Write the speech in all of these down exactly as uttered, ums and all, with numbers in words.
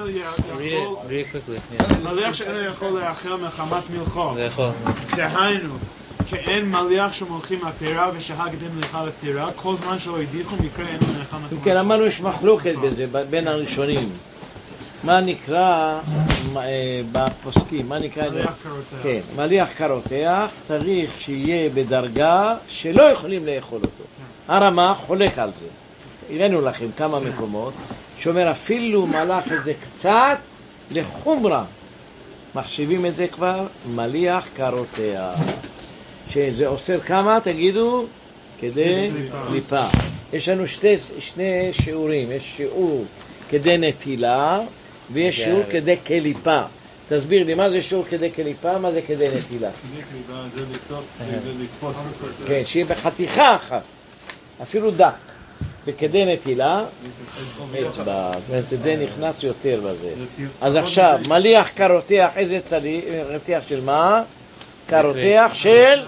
מליח שאינו יכול לאכל מחמת מלכו. דהיינו, כאין מליח שמולכים לפטירה ושהה כדי מליחה לפטירה, כל זמן שלא ידיחו מקרה אינו נאכל מחמת מלכו. כן, אמרנו יש מחלוקת בזה בין הראשונים. מה נקרא בפוסקים? מה נקרא? מליח קרותח. כן, מליח קרותח צריך שיהיה בדרגה שלא יכולים לאכול אותו. הרמה חולק על זה. הראינו לכם כמה מקומות שאומר אפילו מלח את זה קצת לחומרה. מחשיבים את זה כבר מליח קרותח. שזה אוסר כמה, תגידו? כדי קליפה. יש לנו שתי, שני שיעורים. יש שיעור כדי נטילה ויש שיעור כדי קליפה. תסביר לי, מה זה שיעור כדי קליפה, מה זה כדי נטילה? כדי קליפה זה לתפוס. כן, שיהיה בחתיכה אחת, אפילו דק. וכדי נטילה, אצבע, זה נכנס יותר בזה. אז עכשיו, מליח קרותח, איזה צלי? קרותח של מה? קרותח של...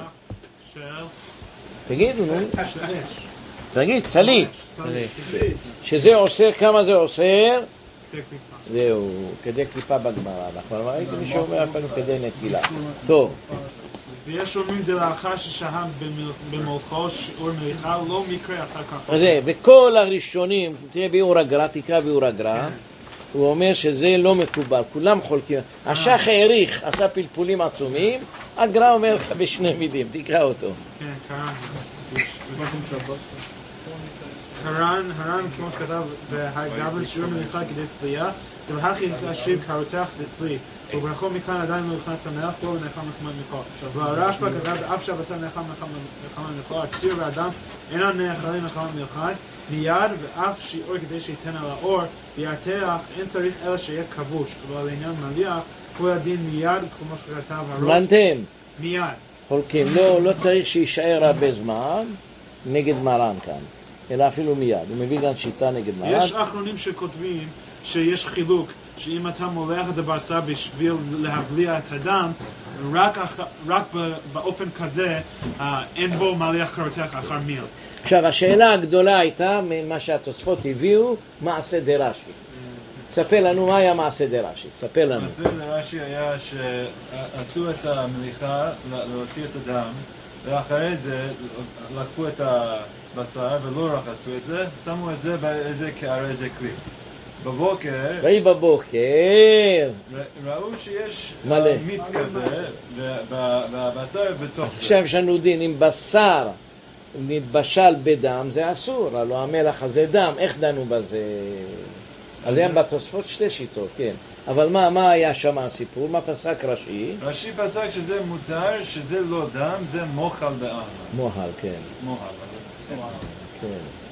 תגידו, נו. תגיד, צלי. שזה אוסר, כמה זה אוסר? זהו, כדי קליפה בגמרא. אנחנו ראיתי מישהו אומר אפילו כדי נטילה. טוב. ויש אומרים זה לאחר ששהה במולכו שיעור מליחה, לא מקרה אחר כך. וכל הראשונים, תראה ביאור הגר"א, תקרא ביאור הגר"א, הוא אומר שזה לא מקובל, כולם חולקים. השח העריך, עשה פלפולים עצומים, הגר"א אומר לך בשני מילים, תקרא אותו. כן, קרן. הר"ן, הר"ן כמו שכתב בהגבל שיעור מליחה כדי צלייה, ובהכי להשיב קרותח דצלי, ובכל מכאן עדיין לא נכנס המלח בו ונאכל מחמת מלכו. והרשב"א כתב אף שהבשר נאכל מחמת מלכו, הציר והדם אינם נאכלים מחמת מלכה, מיד ואף שיעור כדי שייתן על האור, בירתח אין צריך אלא שיהיה כבוש, אבל לעניין מליח הוא הדין מיד כמו שכתב הראש. מנתם. מיד. חולקים, לא, לא צריך שישאר הרבה זמן נגד מרן כאן. אלא אפילו מיד, הוא מביא גם שיטה נגד מרן. יש אחרונים שכותבים שיש חילוק, שאם אתה מולח את הבשר בשביל להבליע את הדם, רק, רק באופן כזה אין בו מליח קרותח אחר מיל. עכשיו, השאלה הגדולה הייתה, ממה שהתוספות הביאו, מעשה דרש"י. תספר לנו מה היה מעשה דרש"י, תספר לנו. מעשה דרש"י היה שעשו את המליחה להוציא את הדם, ואחרי זה לקחו את הבשר ולא רחצו את זה, שמו את זה באיזה קערה, איזה כלי. בבוקר, ראי בבוקר, ראו שיש מלא מיץ כזה, והבשר בתוך זה. עכשיו יש לנו דין, אם בשר נתבשל בדם זה אסור, הלוא המלח הזה דם, איך דנו בזה? אז היה בתוספות שתי שיטות, כן. אבל מה, מה היה שם הסיפור? מה פסק רש"י? רש"י פסק שזה מותר, שזה לא דם, זה מוחל בעלמא. מוחל, כן. מוחל. כן.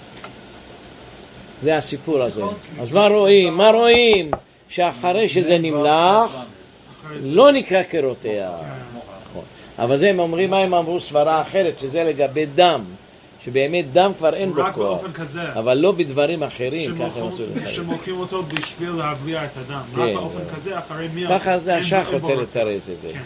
זה הסיפור הזה. אז מה רואים? מה רואים? שאחרי שזה נמלח, לא נקרא קרותח. נכון. אבל זה הם אומרים, מה הם אמרו סברה אחרת, שזה לגבי דם. שבאמת דם כבר אין בו כוח, אבל לא בדברים אחרים. שמולכים אותו בשביל להבליע את הדם, רק באופן כזה אחרי מיל. ככה זה השח רוצה לתרץ את זה.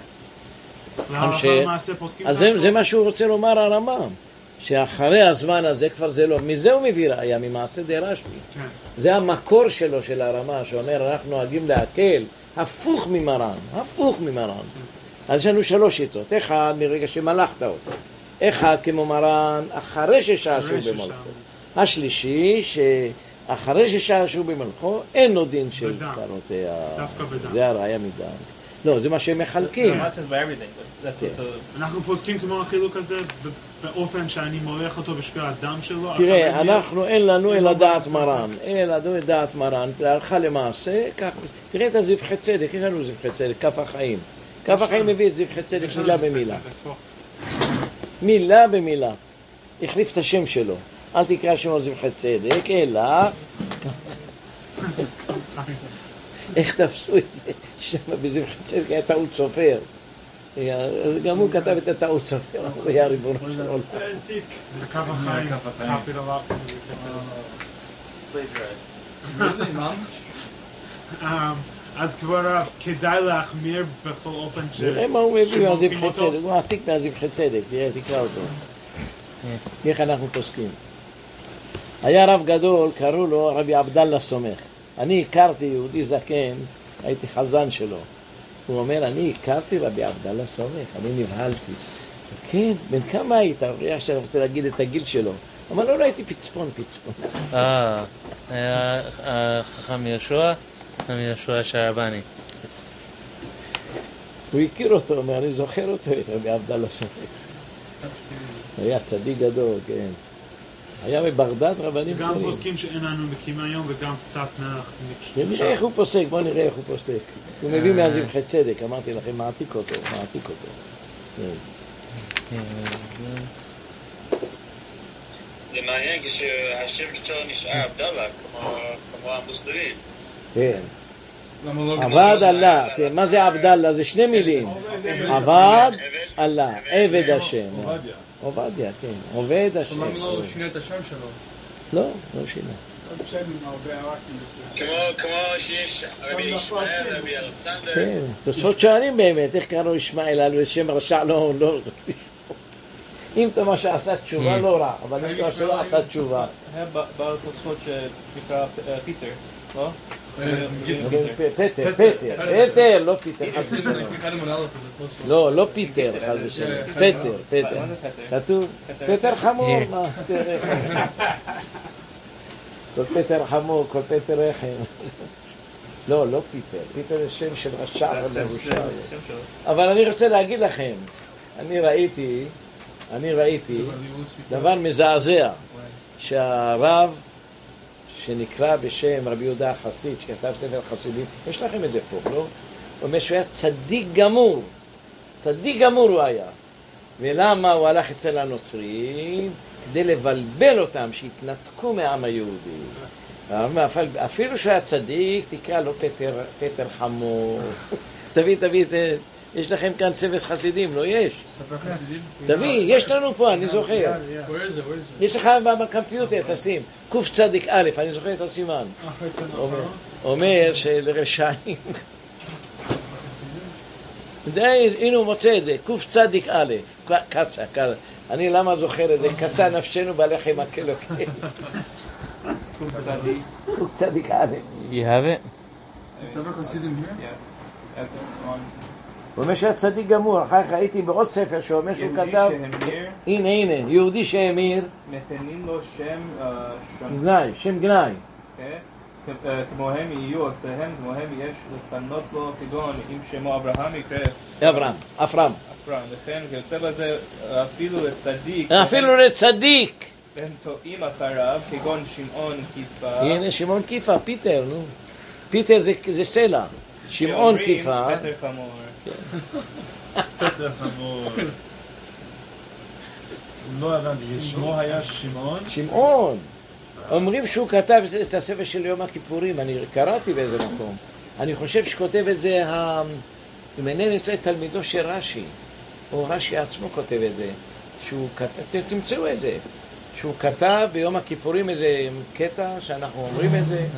אז זה מה שהוא רוצה לומר הרמב"ם, שאחרי הזמן הזה כבר זה לא, מזה הוא מביא ראיה, ממעשה דרש"י. זה המקור שלו של הרמב"ם, שאומר אנחנו נוהגים להקל, הפוך ממרן, הפוך ממרן. אז יש לנו שלוש שיטות, אחד מרגע שמלכת אותו, אחד כמו מרן אחרי ששעשו במלכו, השלישי שאחרי ששעשו במלכו אין לו דין של קרותח, זה הראיה מדם. לא, זה מה שהם מחלקים. אנחנו פוסקים כמו החילוק הזה באופן שאני מולך אותו בשביל הדם שלו. תראה, אנחנו אין לנו אלא דעת מרן, אין לנו דעת מרן, הלכה למעשה, תראה את הזבחי צדק, יש לנו זבחי צדק, כף החיים, כף החיים מביא את זבחי צדק מילה במילה. מילה במילה, החליף את השם שלו, אל תקרא שמו זבחי צדק, אלא איך תפסו את זה, שם בזבחי צדק היה טעות סופר, גם הוא כתב את הטעות סופר, הוא היה ריבונו של עולם. בקו החיים, קפיטל אפ. אז כבר כדאי להחמיר בכל אופן ש... נראה מה הוא מביא מהזבחי צדק, הוא עתיק מהזבחי צדק, תקרא אותו. איך אנחנו פוסקים. היה רב גדול, קראו לו רבי עבדאללה סומך. אני הכרתי יהודי זקן, הייתי חזן שלו. הוא אומר, אני הכרתי רבי עבדאללה סומך, אני נבהלתי. כן, בן כמה היית? אני עכשיו רוצה להגיד את הגיל שלו. אבל לא ראיתי פצפון, פצפון. אה, היה חכם יהושע, חכם יהושע שרבני. הוא הכיר אותו, אומר, אני זוכר אותו, את רבי עבדאללה סומך. היה צדיק גדול, כן. היה בבגדד רבנים גם גדולים. פוסקים שאין לנו מקים היום וגם קצת נח. נראה איך הוא פוסק, בוא נראה איך הוא פוסק. הוא מביא מהזבחי צדק, אמרתי לכם, מעתיק אותו, מעתיק אותו. זה מעניין כשהשם שלו נשאר עבדאללה, כמו המוסלמים. כן. עבד אללה, מה זה עבדאללה? זה שני מילים. עבד אללה, עבד השם. עובדיה, כן. עובד השם. למה לא שינה את השם שלו? לא, לא שינה. כמו שיש רבי ישמעאל, רבי אלכסנדר. כן, תוספות שואלים באמת, איך קראו ישמעאל, על שם רשע לא... אם תאמר שעשה תשובה לא רע, אבל אם תאמר שלא עשה תשובה. היה בעל תוספות שנקרא פיטר, לא? פטר, פטר, פטר, לא פיטר, חצי שלו. לא, לא פיטר, חצי שלו, פטר, פטר. כתוב, פטר חמור, מה? כל פטר חמור, כל פטר רחם. לא, לא פיטר, פיטר זה שם של רשע ומרושע. אבל אני רוצה להגיד לכם, אני ראיתי, אני ראיתי דבר מזעזע, שהרב שנקרא בשם רבי יהודה החסיד, שכתב ספר חסידים, יש לכם את זה פה, לא? הוא אומר שהוא היה צדיק גמור, צדיק גמור הוא היה. ולמה הוא הלך אצל הנוצרים? כדי לבלבל אותם, שהתנתקו מהעם היהודי. אפילו שהוא היה צדיק, תקרא לו פטר, פטר חמור. תביא, תביא, יש לכם כאן ספר חסידים, לא יש? ספר חסידים? תביא, יש לנו פה, אני זוכר. יש לך בקמפיוטר, תשים, קוף צדיק א', אני זוכר את הסימן. אומר שלרשעים. הנה הוא מוצא את זה, קוף צדיק א', קצה, אני למה זוכר את זה? קצה נפשנו בלחם הקלוקל. קוף צדיק א'. You have it? ספר חסידים here? הוא אומר שהיה צדיק גמור, אחר כך הייתי בעוד ספר שאומר שהוא כתב, הנה הנה, יהודי שהמיר, נתנים לו שם גנאי, שם גנאי. כמוהם יהיו עושיהם, כמוהם יש לפנות לו כגון, אם שמו אברהם יקרא אברהם, אפרם. אפרם, לכן כיוצא בזה אפילו לצדיק, אפילו לצדיק. הם טועים אחריו, כגון שמעון כיפה. הנה שמעון כיפה, פיטר, נו. פיטר זה סלע. שמעון כיפה. פטר חמור. פטר חמור. לא הבנתי, שמו היה שמעון? שמעון. אומרים שהוא כתב את הספר של יום הכיפורים, אני קראתי באיזה מקום. אני חושב שכותב את זה, אם אינני יוצא תלמידו של רש"י, או רש"י עצמו כותב את זה, שהוא כתב, תמצאו את זה, שהוא כתב ביום הכיפורים איזה קטע שאנחנו אומרים את זה.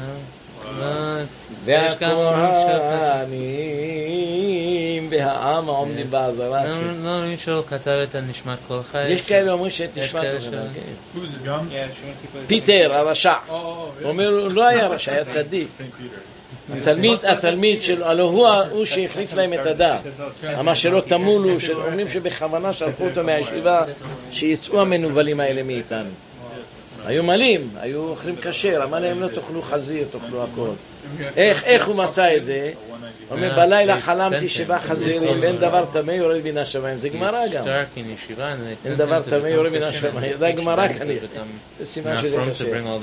והכהנים והעם העומדים בעזרה. לא אומרים שהוא כתב את הנשמת כל חי. יש כאלה אומרים שאת נשמת כל חי. פיטר הרשע. הוא אומר, לא היה רשע, היה צדיק. התלמיד שלו, הלא הוא שהחליף להם את הדעת. אמר שלא תמולו, אומרים שבכוונה שלחו אותו מהישיבה שיצאו המנובלים האלה מאיתנו. היו מלאים, היו אוכלים כשר, אמר להם לא תאכלו חזיר, תאכלו הכל. איך הוא מצא את זה? הוא אומר, בלילה חלמתי שבא חזירים, ואין דבר טמא יורד מן השמיים. זה גמרא גם. אין דבר טמא יורד מן השמיים. זה גמרא כנראה. זה סימן שזה קשה.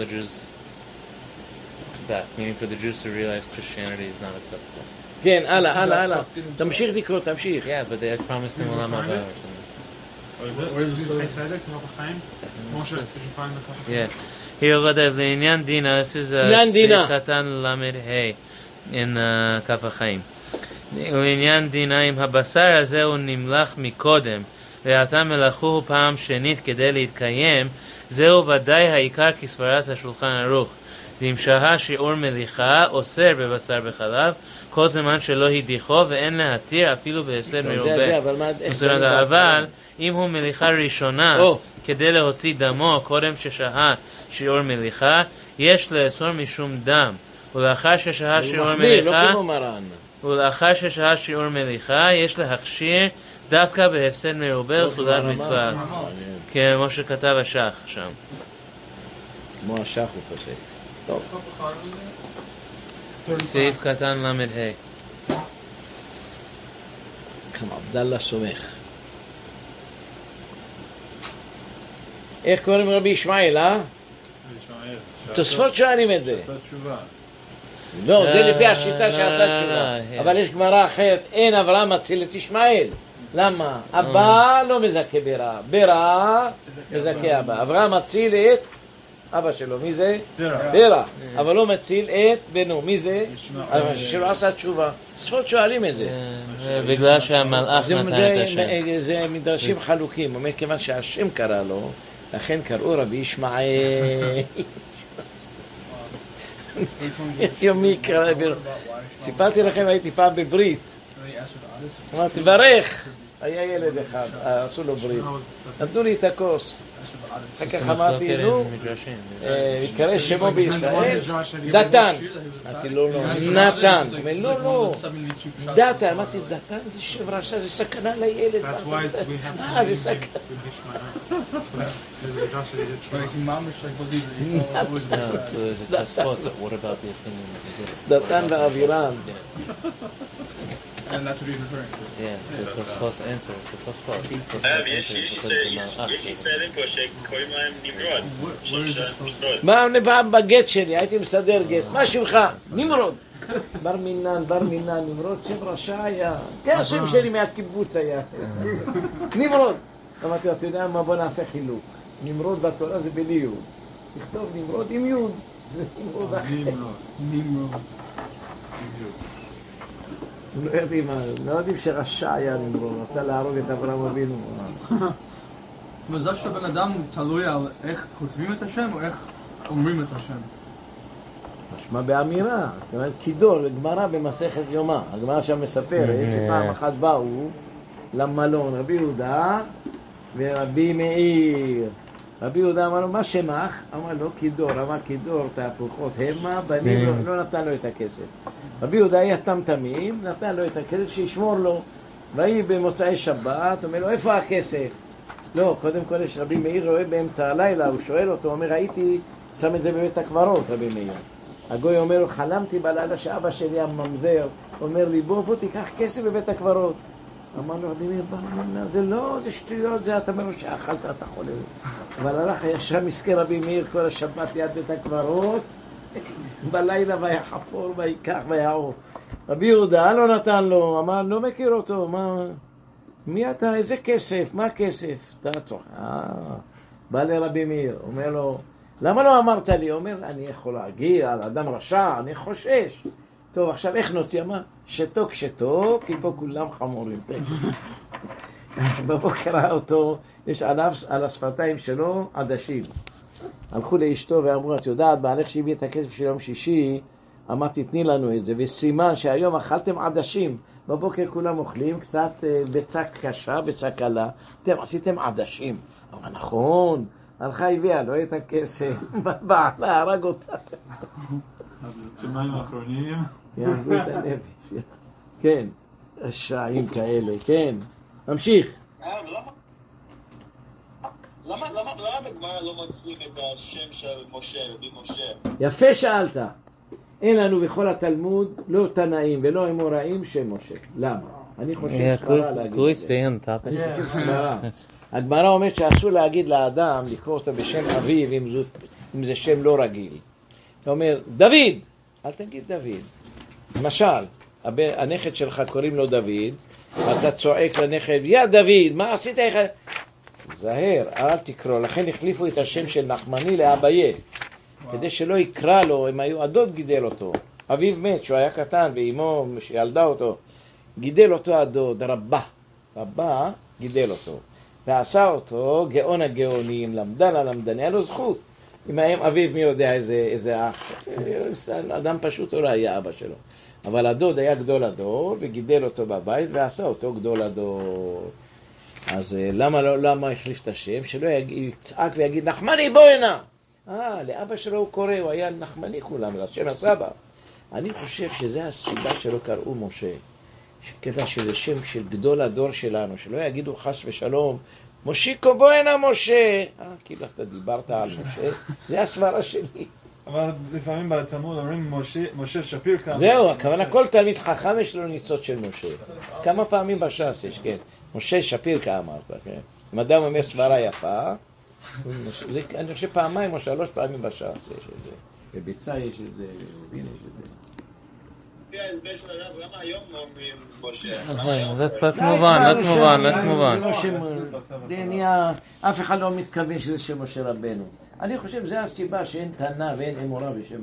Meaning for the Jews to realize Christianity is not acceptable. כן, הלאה, הלאה, הלאה. תמשיך לקרוא, תמשיך. Yeah, but they had promised him עולם הבא or something. Yeah. Here, לעניין דינה, this is סעיף קטן למד ה' in כף החיים. לעניין דינה, אם הבשר הזה הוא נמלח מקודם, ואתה מלאכוהו פעם שנית כדי להתקיים, זהו ודאי העיקר כסברת השולחן ערוך. ואם שהה שיעור מליחה, אוסר בבשר בחלב, כל זמן שלא הדיחו, ואין להתיר אפילו בהפסד מרובה. אבל אם הוא מליחה ראשונה, כדי להוציא דמו קודם ששהה שיעור מליחה, יש לאסור משום דם, ולאחר ששהה שיעור מחמיר, לא מליחה, כמו מרן. ולאחר ששהה שיעור מליחה, יש להכשיר דווקא בהפסד מרובה וסעודת מצווה, כמו שכתב השח שם. כמו השח הוא כותב. טוב. סעיף קטן למד ה'. כמה עבדאללה סומך. איך קוראים רבי ישמעאל, אה? תוספות שואלים את זה. עשה תשובה. לא, זה לפי השיטה שעשה תשובה. אבל יש גמרא אחרת, אין אברהם מציל את ישמעאל. למה? אבא לא מזכה ברע, ברע מזכה אבא. אברהם מציל את אבא שלו, מי זה? תרע. אבל לא מציל את בנו, מי זה? שלא עשה תשובה. תוספות שואלים את זה. בגלל שהמלאך נתן את השם. זה מדרשים חלוקים, אומר כיוון שהשם קרא לו, לכן קראו רבי ישמעאל. יומי קרא, סיפרתי לכם, הייתי פעם בברית, אמרתי ברך, היה ילד אחד, עשו לו ברית, נתנו לי את הכוס, אחר כך אמרתי, נו, יקרא שמו בישראל, דתן, אמרתי לו לא, נתן, לא לא, דתן, אמרתי דתן זה שם רשע, זה סכנה לילד, אה זה סכנה. דתן ואבירם. And that's what he's referring to. Yeah, so Tosfot's answer, it's a Tosfot. יש ישראלים פה שקוראים להם נמרוד. מה פעם בגט שלי, הייתי מסדר גט, מה שמך? נמרוד. בר מינן, בר מינן, נמרוד שם רשע היה. כן, השם שלי מהקיבוץ היה. נמרוד. אמרתי, אתה יודע מה, בוא נעשה חילוק. נמרוד בתורה זה בלי יוד. תכתוב נמרוד עם יוד. נמרוד אחר. נמרוד. לא יודעים מה, לא יודעים שרשע היה נמרוד, רצה להרוג את אברהם אבינו. מזל שהבן אדם תלוי על איך כותבים את השם או איך אומרים את השם. משמע באמירה, זאת אומרת, קידור, גמרא במסכת יומא, הגמרא שם מספרת, שפעם אחת באו למלון רבי יהודה ורבי מאיר. רבי יהודה אמר לו, מה שמך? אמר לו, קידור, אמר קידור, תהפוכות המה, בנים, לא נתן לו את הכסף. רבי יהודה היה טמטמים, נתן לו את הכסף שישמור לו, והיא במוצאי שבת, אומר לו, איפה הכסף? לא, קודם כל יש רבי מאיר רואה באמצע הלילה, הוא שואל אותו, אומר, הייתי שם את זה בבית הקברות, רבי מאיר. הגוי אומר לו, חלמתי בלילה שאבא שלי הממזר, אומר לי, בוא, בוא תיקח כסף בבית הקברות. אמר לו, רבי מאיר, זה לא, זה שטויות, זה אתה אומר לו שאכלת, אתה חולה. אבל הלך ישר מסכן רבי מאיר כל השבת ליד בית הקברות, בלילה ויחפור ויקח ויעור. רבי יהודה לא נתן לו, אמר, לא מכיר אותו, מה, מי אתה, איזה כסף, מה כסף? אתה צוחק, אה, בא לרבי מאיר, אומר לו, למה לא אמרת לי? אומר, אני יכול להגיד על אדם רשע, אני חושש. טוב, עכשיו איך נוציא? אמר, שתוק שתוק, כי פה כולם חמורים. בבוקר ראה אותו, יש עליו, על השפתיים שלו עדשים. הלכו לאשתו ואמרו, את יודעת, בעלך שהביא את הכסף של יום שישי, אמרתי, תני לנו את זה, וסימן שהיום אכלתם עדשים. בבוקר כולם אוכלים, קצת ביצה קשה, ביצה קלה, אתם עשיתם עדשים. אמר, נכון, הלכה הביאה, לא את הכסף, בעלה הרג אותה. שמים האחרונים. יעבו את הנפש. כן, רשעים כאלה, כן. נמשיך. למה בגמרא לא מוצאים את השם של משה, רבי משה? יפה שאלת. אין לנו בכל התלמוד לא תנאים ולא אמוראים שם משה. למה? אני חושב סברה להגיד את זה. אני חושב סברה. הגמרא אומרת שאסור להגיד לאדם לקרוא אותו בשם אביו אם זה שם לא רגיל. אתה אומר, דוד! אל תגיד דוד. למשל, הנכד שלך קוראים לו דוד, ואתה צועק לנכד, יא דוד, מה עשית איך? זהר, אל תקרוא. לכן החליפו את השם של נחמני לאביה, כדי שלא יקרא לו, הם היו, הדוד גידל אותו. אביו מת, שהוא היה קטן, ואימו שילדה אותו, גידל אותו הדוד, רבה. רבה גידל אותו. ועשה אותו גאון הגאונים, למדן הלמדני, היה לו זכות. אם הם אביו מי יודע איזה, איזה אח, אדם פשוט לא היה אבא שלו. אבל הדוד היה גדול הדור, וגידל אותו בבית, ועשה אותו גדול הדור. אז למה, לא, למה החליף את השם? שלא יצעק ויגיד, נחמני בוא הנה. אה, לאבא שלו הוא קורא, הוא היה נחמני כולם, לשם הסבא. אני חושב שזה הסיבה שלא קראו משה. כיוון שזה שם של גדול הדור שלנו, שלא יגידו חס ושלום, מושיקו בוא הנה משה. אה, כאילו אתה דיברת על משה, זה הסברה שלי. אבל לפעמים בתלמוד אומרים משה שפיר כמה. זהו, הכוונה כל תלמיד חכם יש לו ניצוץ של משה. כמה פעמים בש"ס יש, כן. משה שפיר כמה אמרת, כן. אם אדם אומר סברה יפה, אני חושב פעמיים או שלוש פעמים בש"ס יש את זה. בביצה יש את זה, בבין יש את זה. לפי ההסבר של הרב, למה היום אומרים משה? Let's let's move on, let's move on, let's move on. זה נהיה, אף אחד לא מתכוון שזה שם משה רבנו. אני חושב שזה הסיבה שאין תנא ואין אמורה בשם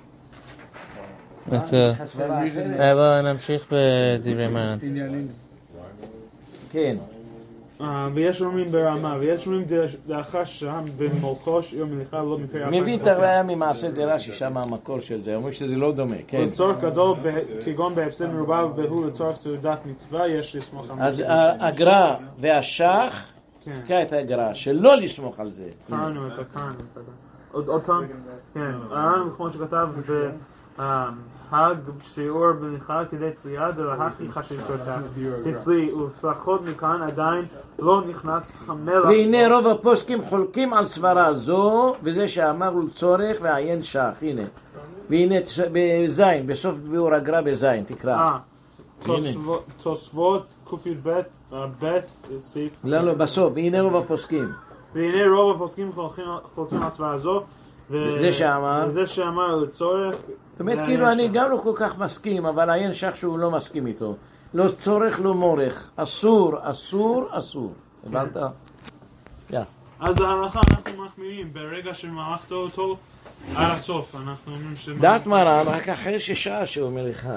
משה. בואו נמשיך בדברי מרן. כן. ויש אומרים ברמה, ויש אומרים לאחר שם במולכו שיום מליכה לא מפרי ארבעים. מביא את הראיה ממעשה דרש"י, שם המקור של זה, אומרים שזה לא דומה, כן. לצורך גדול, כגון בהפסד מרובה והוא לצורך סעודת מצווה, יש לסמוך על אז הגר"א והשח, קרא את הגר"א, שלא לסמוך על זה. קראנו את הקראנו. עוד פעם, כן, הר"ן כמו שכתב בהג שיעור מליכה כדי צלייה, דלהכי חשיבותה תצלי, ולפחות מכאן עדיין לא נכנס המלח. והנה רוב הפוסקים חולקים על סברה זו, וזה שאמר הוא צורך ועיין שח, הנה. והנה בזין, בסוף ביאור הגר"א בזין, תקרא. תוספות ק"ב בית סעיף. לא, לא, בסוף, והנה רוב הפוסקים. והנה רוב הפוסקים חולקים על סברה זו, וזה שאמר, וזה שאמר לצורך. זאת אומרת, כאילו אני גם לא כל כך מסכים, אבל עיין שח שהוא לא מסכים איתו. לא צורך, לא מורך. אסור, אסור, אסור. הבנת? יא. אז ההלכה אנחנו מחמירים, ברגע שמערכת אותו על הסוף, אנחנו אומרים ש... דעת מרן, רק אחרי ששעה שהוא מליכה.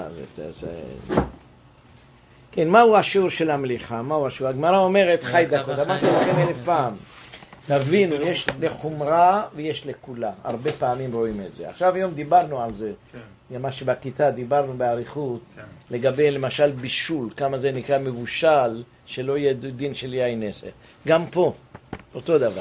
כן, מהו השיעור של המליכה? מהו השיעור? הגמרא אומרת חי דקות, אמרתי לכם אלף פעם. תבינו, יש לחומרה ויש לכולה. הרבה פעמים רואים את זה. עכשיו היום דיברנו על זה. מה שבכיתה דיברנו בעריכות, לגבי למשל בישול, כמה זה נקרא מבושל, שלא יהיה דין של יין נסך. גם פה, אותו דבר.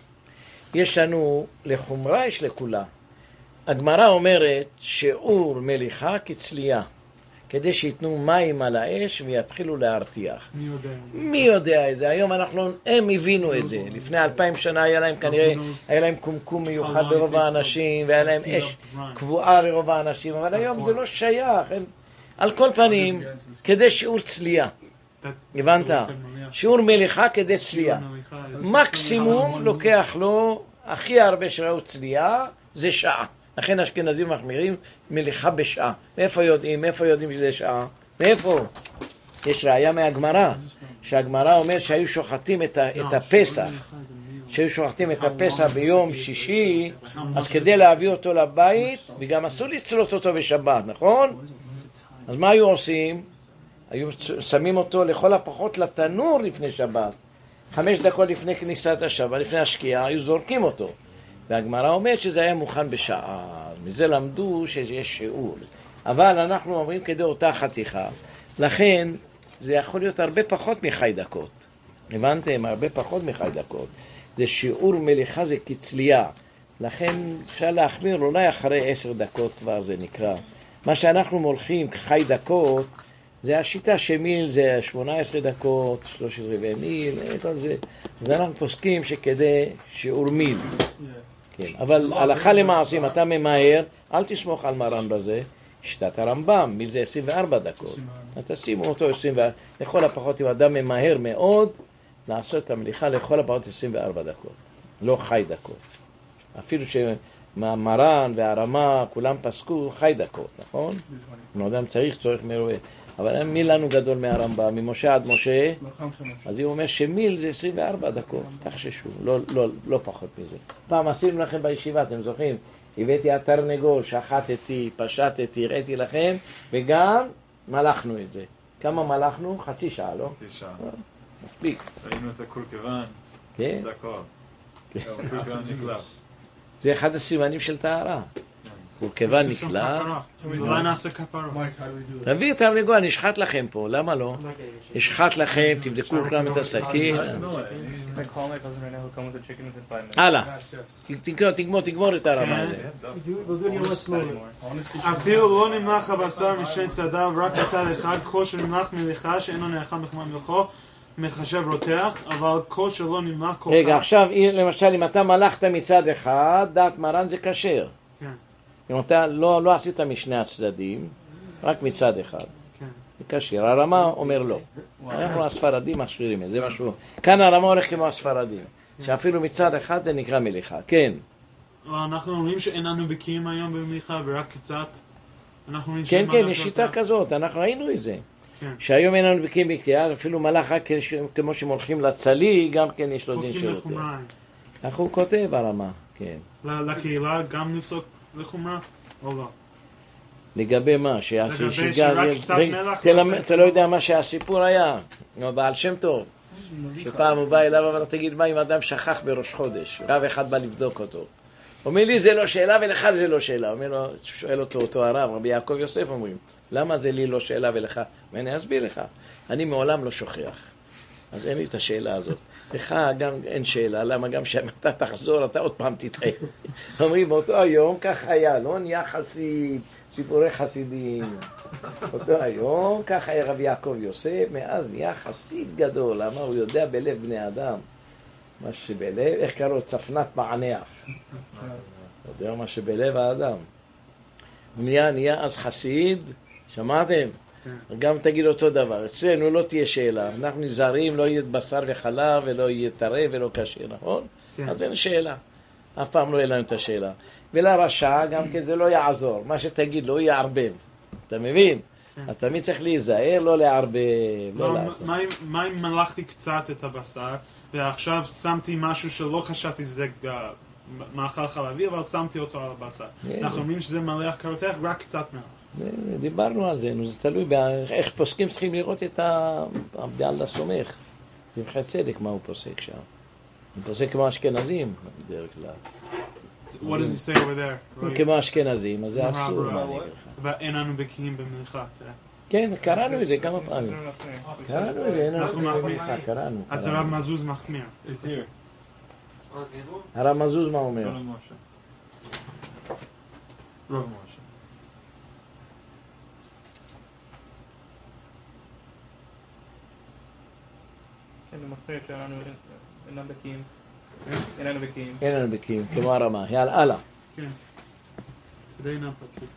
יש לנו לחומרה, יש לכולה. הגמרא אומרת שיעור מליחה כצלייה, כדי שיתנו מים על האש ויתחילו להרתיח. מי יודע? מי יודע את זה? היום אנחנו, הם הבינו את זה. לפני אלפיים שנה היה להם כנראה, היה להם קומקום מיוחד לרוב האנשים, והיה להם אש קבועה לרוב האנשים, אבל היום זה לא שייך. על כל פנים, כדי שיעור צלייה. הבנת? שיעור מליחה כדי צלייה. מקסימום לוקח לו, הכי הרבה שראו צלייה, זה שעה. לכן אשכנזים מחמירים מליחה בשעה. מאיפה יודעים? מאיפה יודעים שזה שעה? מאיפה? יש ראיה מהגמרא, שהגמרא אומר שהיו שוחטים את, ה, את הפסח. שהיו שוחטים את הפסח ביום שישי, אז כדי להביא אותו לבית, וגם אסור לצלות אותו בשבת, נכון? אז מה היו עושים? היו שמים אותו לכל הפחות לתנור לפני שבת. חמש דקות לפני כניסת השבת, לפני השקיעה, היו זורקים אותו. והגמרא אומרת שזה היה מוכן בשעה. מזה למדו שיש שיעור. אבל אנחנו אומרים כדי אותה חתיכה. לכן זה יכול להיות הרבה פחות מחי דקות. הבנתם? הרבה פחות מחי דקות. זה שיעור מליחה, זה כצלייה. לכן אפשר להחמיר, אולי אחרי עשר דקות כבר זה נקרא. מה שאנחנו מולכים כחי דקות, זה השיטה שמיל זה שמונה עשרה דקות, שלוש עשרה ומיל, כל זה. אז אנחנו פוסקים שכדי שיעור מיל. כן, אבל הלכה למעשה, אם אתה ממהר, אל תסמוך על מרן בזה, שיטת הרמב"ם, מיל זה עשרים וארבע דקות. אז תשימו אותו עשרים וארבע, לכל הפחות אם אדם ממהר מאוד, לעשות את המליחה לכל הפחות עשרים וארבע דקות, לא חי דקות. אפילו שמרן והרמה, כולם פסקו חי דקות, נכון? אם אדם צריך, צורך מרואה. אבל מיל לנו גדול מהרמב"ם, ממשה עד משה, אז הוא אומר שמיל זה עשרים וארבע דקות, תחששו, לא, לא, לא פחות מזה. פעם עשינו לכם בישיבה, אתם זוכרים? הבאתי התרנגול, שחטתי, פשטתי, הראיתי לכם, וגם מלכנו את זה. כמה מלכנו? חצי שעה, לא? חצי שעה. מספיק. ראינו את הקורקבן, דקות. הקורקבן נקלף. זה אחד הסימנים של טהרה. הורכבה נקלע. אולי נעשה כפרה. תביא את התרנגול, נשחט לכם פה, למה לא? נשחט לכם, תבדקו כולם את הסכין. הלאה, תגמור, תגמור את הרמה הזה. אפילו לא נמלח הבשר משני צדיו, רק בצד אחד, כל שנמלח מליחה שאינו נאכל מחמת מלכו, מחשב רותח, אבל כל שלא נמלח כל כך. רגע, עכשיו, למשל, אם אתה מלכת מצד אחד, דעת מרן זה כשר. כן. אם אתה לא, לא עשית משני הצדדים, רק מצד אחד. כן. זה כשר. הרמה אומר לא. אנחנו הספרדים משחירים את זה, זה משהו. כאן הרמה הולך כמו הספרדים. שאפילו מצד אחד זה נקרא מליחה. כן. אנחנו אומרים שאיננו בקיאים היום במליחה, ורק קצת. כן, כן, יש שיטה כזאת, אנחנו ראינו את זה. שהיום אין לנו בקיאים בקיאה, אפילו מלאכה כמו שהם הולכים לצלי, גם כן יש לו דין של יותר. איך הוא כותב הרמה, כן. לקהילה גם נפסוק לחומרה, או לא? לגבי מה? לגבי שרק קצת מלח? אתה לא יודע מה שהסיפור היה, בעל שם טוב. שפעם הוא בא אליו, אבל תגיד מה אם אדם שכח בראש חודש, רב אחד בא לבדוק אותו. אומר לי זה לא שאלה ולך זה לא שאלה. אומר לו, שואל אותו אותו הרב, רבי יעקב יוסף אומרים, למה זה לי לא שאלה ולך? ואני אסביר לך, אני מעולם לא שוכח. אז אין לי את השאלה הזאת. לך גם אין שאלה, למה גם שאתה תחזור, אתה עוד פעם תתחיל. אומרים, באותו היום כך היה, לא נהיה חסיד, סיפורי חסידים. באותו היום כך היה רבי יעקב יוסף, מאז נהיה חסיד גדול, למה הוא יודע בלב בני אדם. מה שבלב, איך קראו? צפנת מענח. אתה יודע מה שבלב האדם. נהיה, נהיה אז חסיד, שמעתם? גם תגיד אותו דבר, אצלנו לא תהיה שאלה, אנחנו נזהרים, לא יהיה בשר וחלב ולא יהיה טרף ולא קשה, נכון? כן. אז אין שאלה, אף פעם לא יהיה לנו את השאלה. ולרשע גם כן זה לא יעזור, מה שתגיד לא יערבב, אתה מבין? כן. אתה תמיד צריך להיזהר, לא לערבב, לא, לא לעזור. מה, מה אם מלכתי קצת את הבשר, ועכשיו שמתי משהו שלא חשבתי שזה מאכל חלבי, אבל שמתי אותו על הבשר. אנחנו אומרים שזה מלח כרותח, רק קצת מלח. דיברנו על זה, זה תלוי באיך פוסקים צריכים לראות את הבדל הסומך. במחי צדק מה הוא פוסק שם. הוא פוסק כמו אשכנזים בדרך כלל. What does he say over there? כמו אשכנזים, אז זה אסור. ואין לנו בקיאים במליחה. כן, קראנו את זה כמה פעמים. קראנו את זה, אין לנו במליחה, קראנו. אז הרב מזוז מחמיר. הרב מזוז מה אומר? רב משה. אני מחמיר שאנחנו אינם בקיאים. איננו בקיאים. איננו בקיאים, כמו הרמה. יאללה, הלאה. כן. זה די נפק.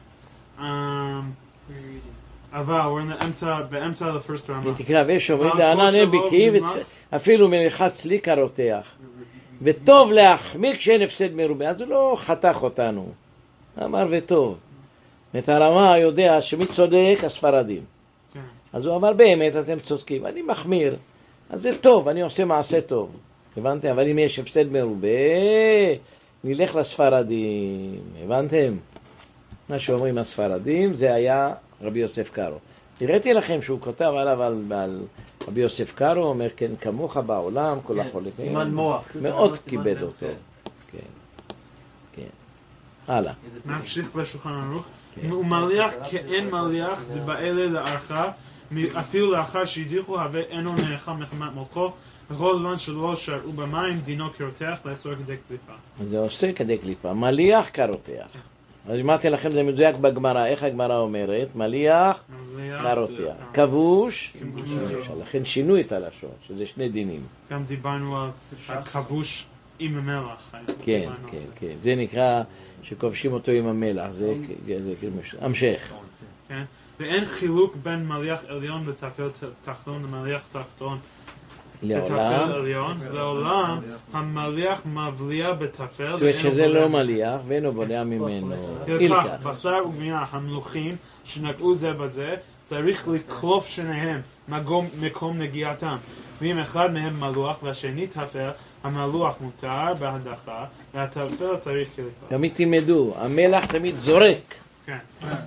אבל, we're באמצע לפרסט רמה. תקרא, ויש אומרים לענן אין בקיא, אפילו מליחת צליק הרותח. וטוב להחמיר כשאין הפסד מרובה. אז הוא לא חתך אותנו. אמר וטוב. את הרמה יודע שמי צודק? הספרדים. אז הוא אמר באמת אתם צודקים. אני מחמיר. אז זה טוב, אני עושה מעשה טוב. הבנתם? אבל אם יש הפסד מרובה, נלך לספרדים. הבנתם? מה שאומרים הספרדים, זה היה רבי יוסף קארו. הראיתי לכם שהוא כותב עליו על, על רבי יוסף קארו, אומר כן כמוך בעולם, כל החולקים. סימן מוח. מאוד כיבד אותו. כן. כן. הלאה. נמשיך בשולחן ערוך. הוא מליח כאין מליח דבאלה לערכה, אפילו לאחר שהדיחו הווה אינו נאכל מחמת מלכו, בכל זמן שלא שרעו במים דינו כרותח לאסור כדי קליפה. זה עושה כדי קליפה, מליח כרותח. אז אמרתי לכם זה מדויק בגמרא, איך הגמרא אומרת? מליח כרותח. כבוש, לכן שינו את הלשון, שזה שני דינים. גם דיברנו על כבוש עם המלח. כן, כן, כן. זה נקרא שכובשים אותו עם המלח, זה המשך. ואין חילוק בין מליח עליון וטפל תחתון למליח תחתון לעולם. לעולם המליח מבליע בטפל. זאת אומרת שזה לא מליח ואינו בולע ממנו. כך, בשר וגבינה המלוכים שנגעו זה בזה, צריך לקלוף שניהם מקום נגיעתם. ואם אחד מהם מלוח והשני טפל, המלוח מותר בהדחה, והטפל צריך קליפה. תמיד תלמדו, המלח תמיד זורק. כן.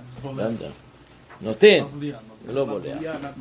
נותן, ולא בולע.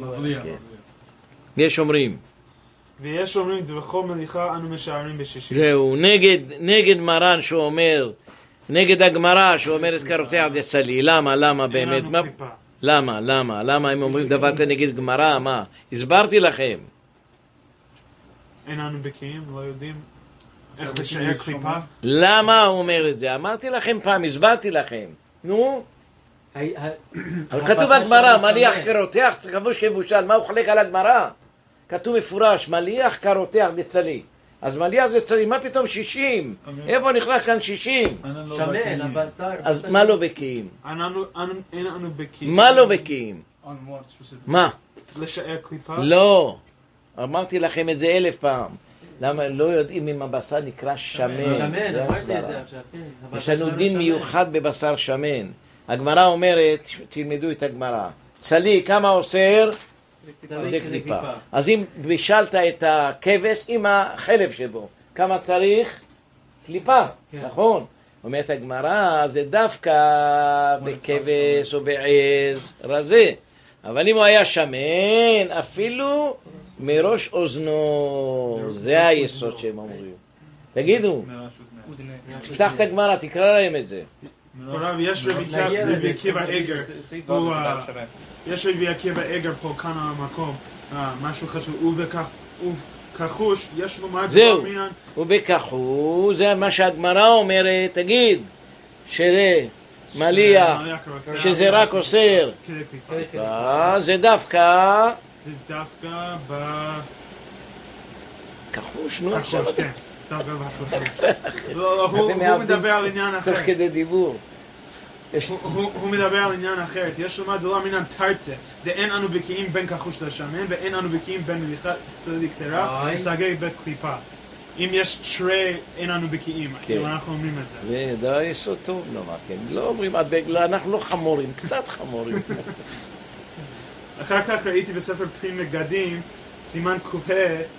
יש אומרים. ויש אומרים, בכל מליחה אנו משערים בשישי. זהו, נגד, נגד מרן שאומר נגד הגמרא שאומרת קרותח דצלי. למה? למה באמת? מה? למה? למה? למה הם אומרים דבר כזה נגד גמרא? מה? הסברתי לכם. אין אנו בקיאים, לא יודעים איך לשער קליפה. למה הוא אומר את זה? אמרתי לכם פעם, הסברתי לכם. נו? אבל כתוב הגמרא, מליח קרותח כבוש כבושל. מה הוא חולק על הגמרא? כתוב מפורש, מליח קרותח דצלי. אז מליח דצלי, מה פתאום שישים? איפה נכנס כאן שישים? שמן, הבשר. אז מה לא בקיאים? אין אנו בקיאים. מה לא בקיאים? מה? לשער קליפה? לא. אמרתי לכם את זה אלף פעם. למה לא יודעים אם הבשר נקרא שמן? שמן, אמרתי את זה עכשיו. יש לנו דין מיוחד בבשר שמן. הגמרא אומרת, תלמדו את הגמרא. צלי, כמה אוסר? לקליפה. אז אם בישלת את הכבש עם החלב שבו, כמה צריך? קליפה, נכון? אומרת הגמרא, זה דווקא בכבש או בעז רזה. אבל אם הוא היה שמן, אפילו מראש אוזנו, זה היסוד שהם אומרים. תגידו, תפתח את הגמרא, תקרא להם את זה. הרב, יש רבי עקיבא איגר, יש רבי עקיבא איגר פה כאן המקום, משהו חשוב, ובכחוש, יש לו מה זהו, ובכחוש, זה מה שהגמרא אומרת, תגיד, שזה מליח, שזה רק אוסר, זה דווקא, זה דווקא ב... כחוש, נו עכשיו. הוא מדבר על עניין אחר. תוך כדי דיבור. הוא מדבר על עניין אחר. יש לומר דלא מינן תרתי, דאין אנו בקיאים בין כחוש לשמן, ואין אנו בקיאים בין מליחת צלי קטרה וסגי בקליפה. אם יש תרי, אין אנו בקיאים. כאילו אנחנו אומרים את זה. זה יסוד טוב נאמר, כן. לא אומרים עד בגלל, אנחנו לא חמורים, קצת חמורים. אחר כך ראיתי בספר פרי מגדים, סימן קופה,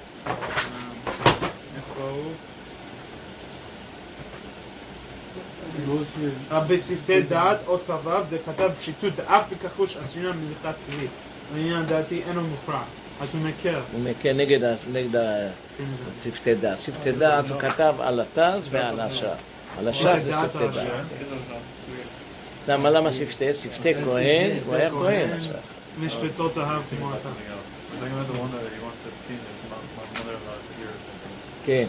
בשפתי דעת, עוד כבב, דכתב פשיטות דאף בכחוש עשיונה מליחת צלי. לעניין דעתי אינו מוכרח, אז הוא מקל. הוא מקל נגד שפתי דעת. שפתי דעת הוא כתב על התז ועל השע. על השע זה שפתי דעת. למה למה שפתי? שפתי כהן, הוא היה כהן השע. משפצות זהב כמו אתה. כן.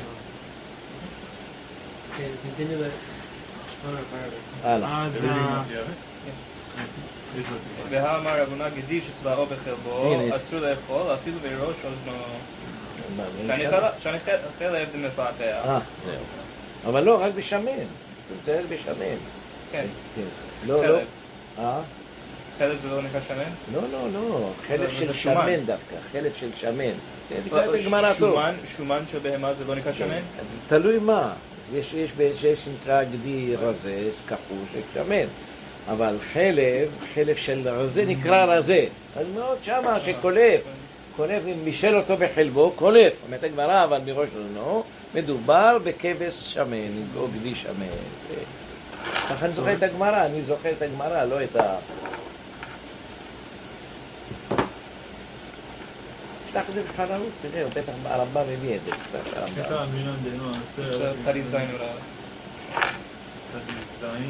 אז והאמר רבונה גדיש אצבעו בחלבו, אסור לאכול אפילו בראש אוזנו. שאני חלב דמפתח. אה, זהו. אבל לא, רק בשמן. זה בשמן. כן. לא, לא. אה? חלב זה לא נקרא שמן? לא, לא, לא. חלב של שמן דווקא. חלב של שמן. תקרא את הגמרא טוב. שומן של בהמה זה לא נקרא שמן? תלוי מה. יש שנקרא גדי רזה, כחוש, שמן. אבל חלב, חלב של רזה נקרא רזה. אז מאוד שמה שקולף. קולף, אם מישל אותו בחלבו, קולף. אומרת הגמרא, אבל מראש לא. מדובר בכבש שמן, או גדי שמן. ככה אני זוכר את הגמרא, אני זוכר את הגמרא, לא את ה... תפתח את זה בחראות, תראה, בטח הרמב"ם מביא את זה. צדיק זין אולי. צדיק זין.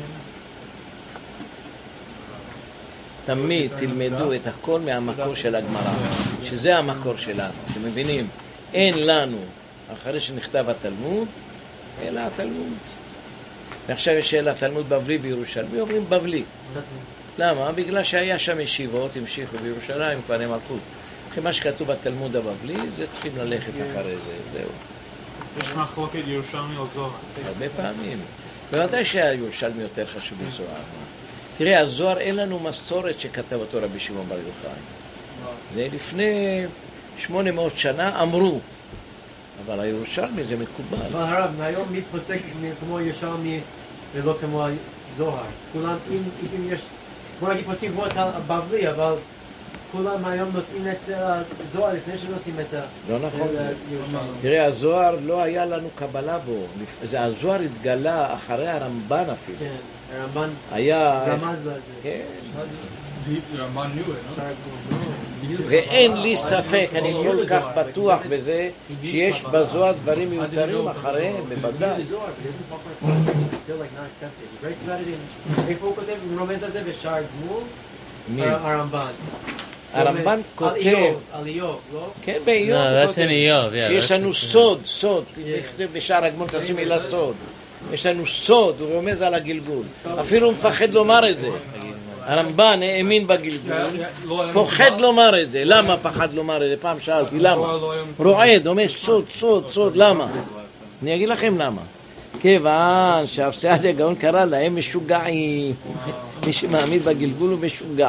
תמיד תלמדו את הכל מהמקור של הגמרא, שזה המקור שלנו, אתם מבינים? אין לנו, אחרי שנכתב התלמוד, אלא התלמוד. ועכשיו יש שאלה, תלמוד בבלי בירושלים, אומרים בבלי. למה? בגלל שהיה שם ישיבות, המשיכו בירושלים, כבר הם הלכו. אחרי מה שכתוב בתלמוד הבבלי, זה צריכים ללכת אחרי זה, זהו. יש מחלוקת ירושלמי או זוהר? הרבה פעמים. בוודאי שהירושלמי יותר חשוב מזוהר. תראה, הזוהר אין לנו מסורת שכתב אותו רבי שמעון בר יוחאי. זה לפני שמונה מאות שנה אמרו, אבל הירושלמי זה מקובל. אבל הרב, מהיום מי פוסק כמו ירושלמי ולא כמו זוהר? כולם, אם יש, כמו נגיד פוסקים כמו את הבבלי, אבל כולם היום נותנים את הזוהר לפני שנותנים את לא נכון. תראה, הזוהר לא היה לנו קבלה בו. הזוהר התגלה אחרי הרמב"ן אפילו. כן, הרמב"ן היה... רמז לזה. כן. הרמב"ן ניו, ואין לי ספק, אני כל כך בטוח בזה, שיש בזוהר דברים מיותרים אחריהם, בוודאי. still like not accepted. He writes about it in, איפה הוא כותב, הוא רומז על זה בשער גמול? מי? הרמב"ן. הרמב"ן כותב, על איוב, על איוב, לא? כן, באיוב, No, that's in Eov, yeah. שיש that's לנו it. סוד, סוד, Yeah. כותב בשער הגמול תשים מילה סוד, יש לנו סוד, הוא רומז על הגלגול, אפילו הוא מפחד לומר את זה, הרמב"ן האמין בגלגול, פוחד לומר את זה, למה פחד לומר את זה? פעם שאלתי, למה? רועד, אומר סוד, סוד, סוד, למה? אני אגיד לכם למה. כיוון שהרב סעדיה גאון קרא להם משוגעים, מי שמאמין בגלגול הוא משוגע.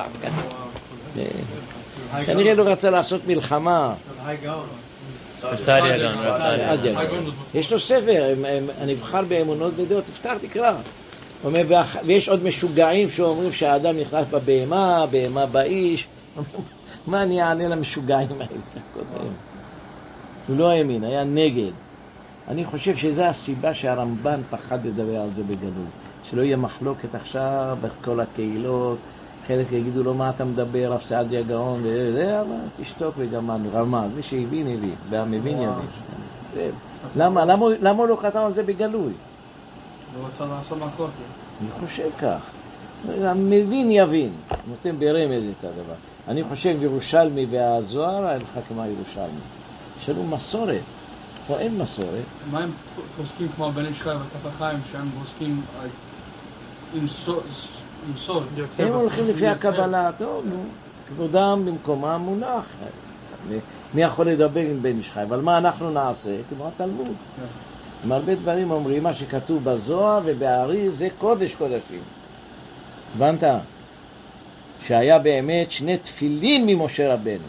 כנראה לא רצה לעשות מלחמה. סעדיה גאון, סעדיה גאון. יש לו ספר, הנבחר באמונות ודעות, תפתח תקרא. ויש עוד משוגעים שאומרים שהאדם נכנס בבהמה, בהמה באיש. מה אני אענה למשוגעים האלה? הוא לא האמין, היה נגד. אני חושב שזו הסיבה שהרמב"ן פחד לדבר על זה בגדול. שלא יהיה מחלוקת עכשיו בכל הקהילות, חלק יגידו לו מה אתה מדבר, רב סעדיה גאון, וזה, אבל תשתוק וגמרנו, רמז, מי שהבין הבין, והמבין יבין. למה? למה הוא לא כתב על זה בגלוי? לא רוצה לעשות מכות. אני חושב כך. המבין יבין, נותן ברמז את הדבר. אני חושב ירושלמי והזוהר, הלכה כמו ירושלמי. יש לנו מסורת. פה אין מסורת. מה הם פוסקים כמו הבן איש חי וכף החיים, שהם פוסקים עם סוד? הם הולכים לפי הקבלה, טוב, נו, כבודם במקומם מונח. מי יכול לדבר עם בן איש חי? אבל מה אנחנו נעשה? כמו התלמוד. עם הרבה דברים אומרים, מה שכתוב בזוהר ובארי זה קודש קודשים. הבנת? שהיה באמת שני תפילין ממשה רבנו.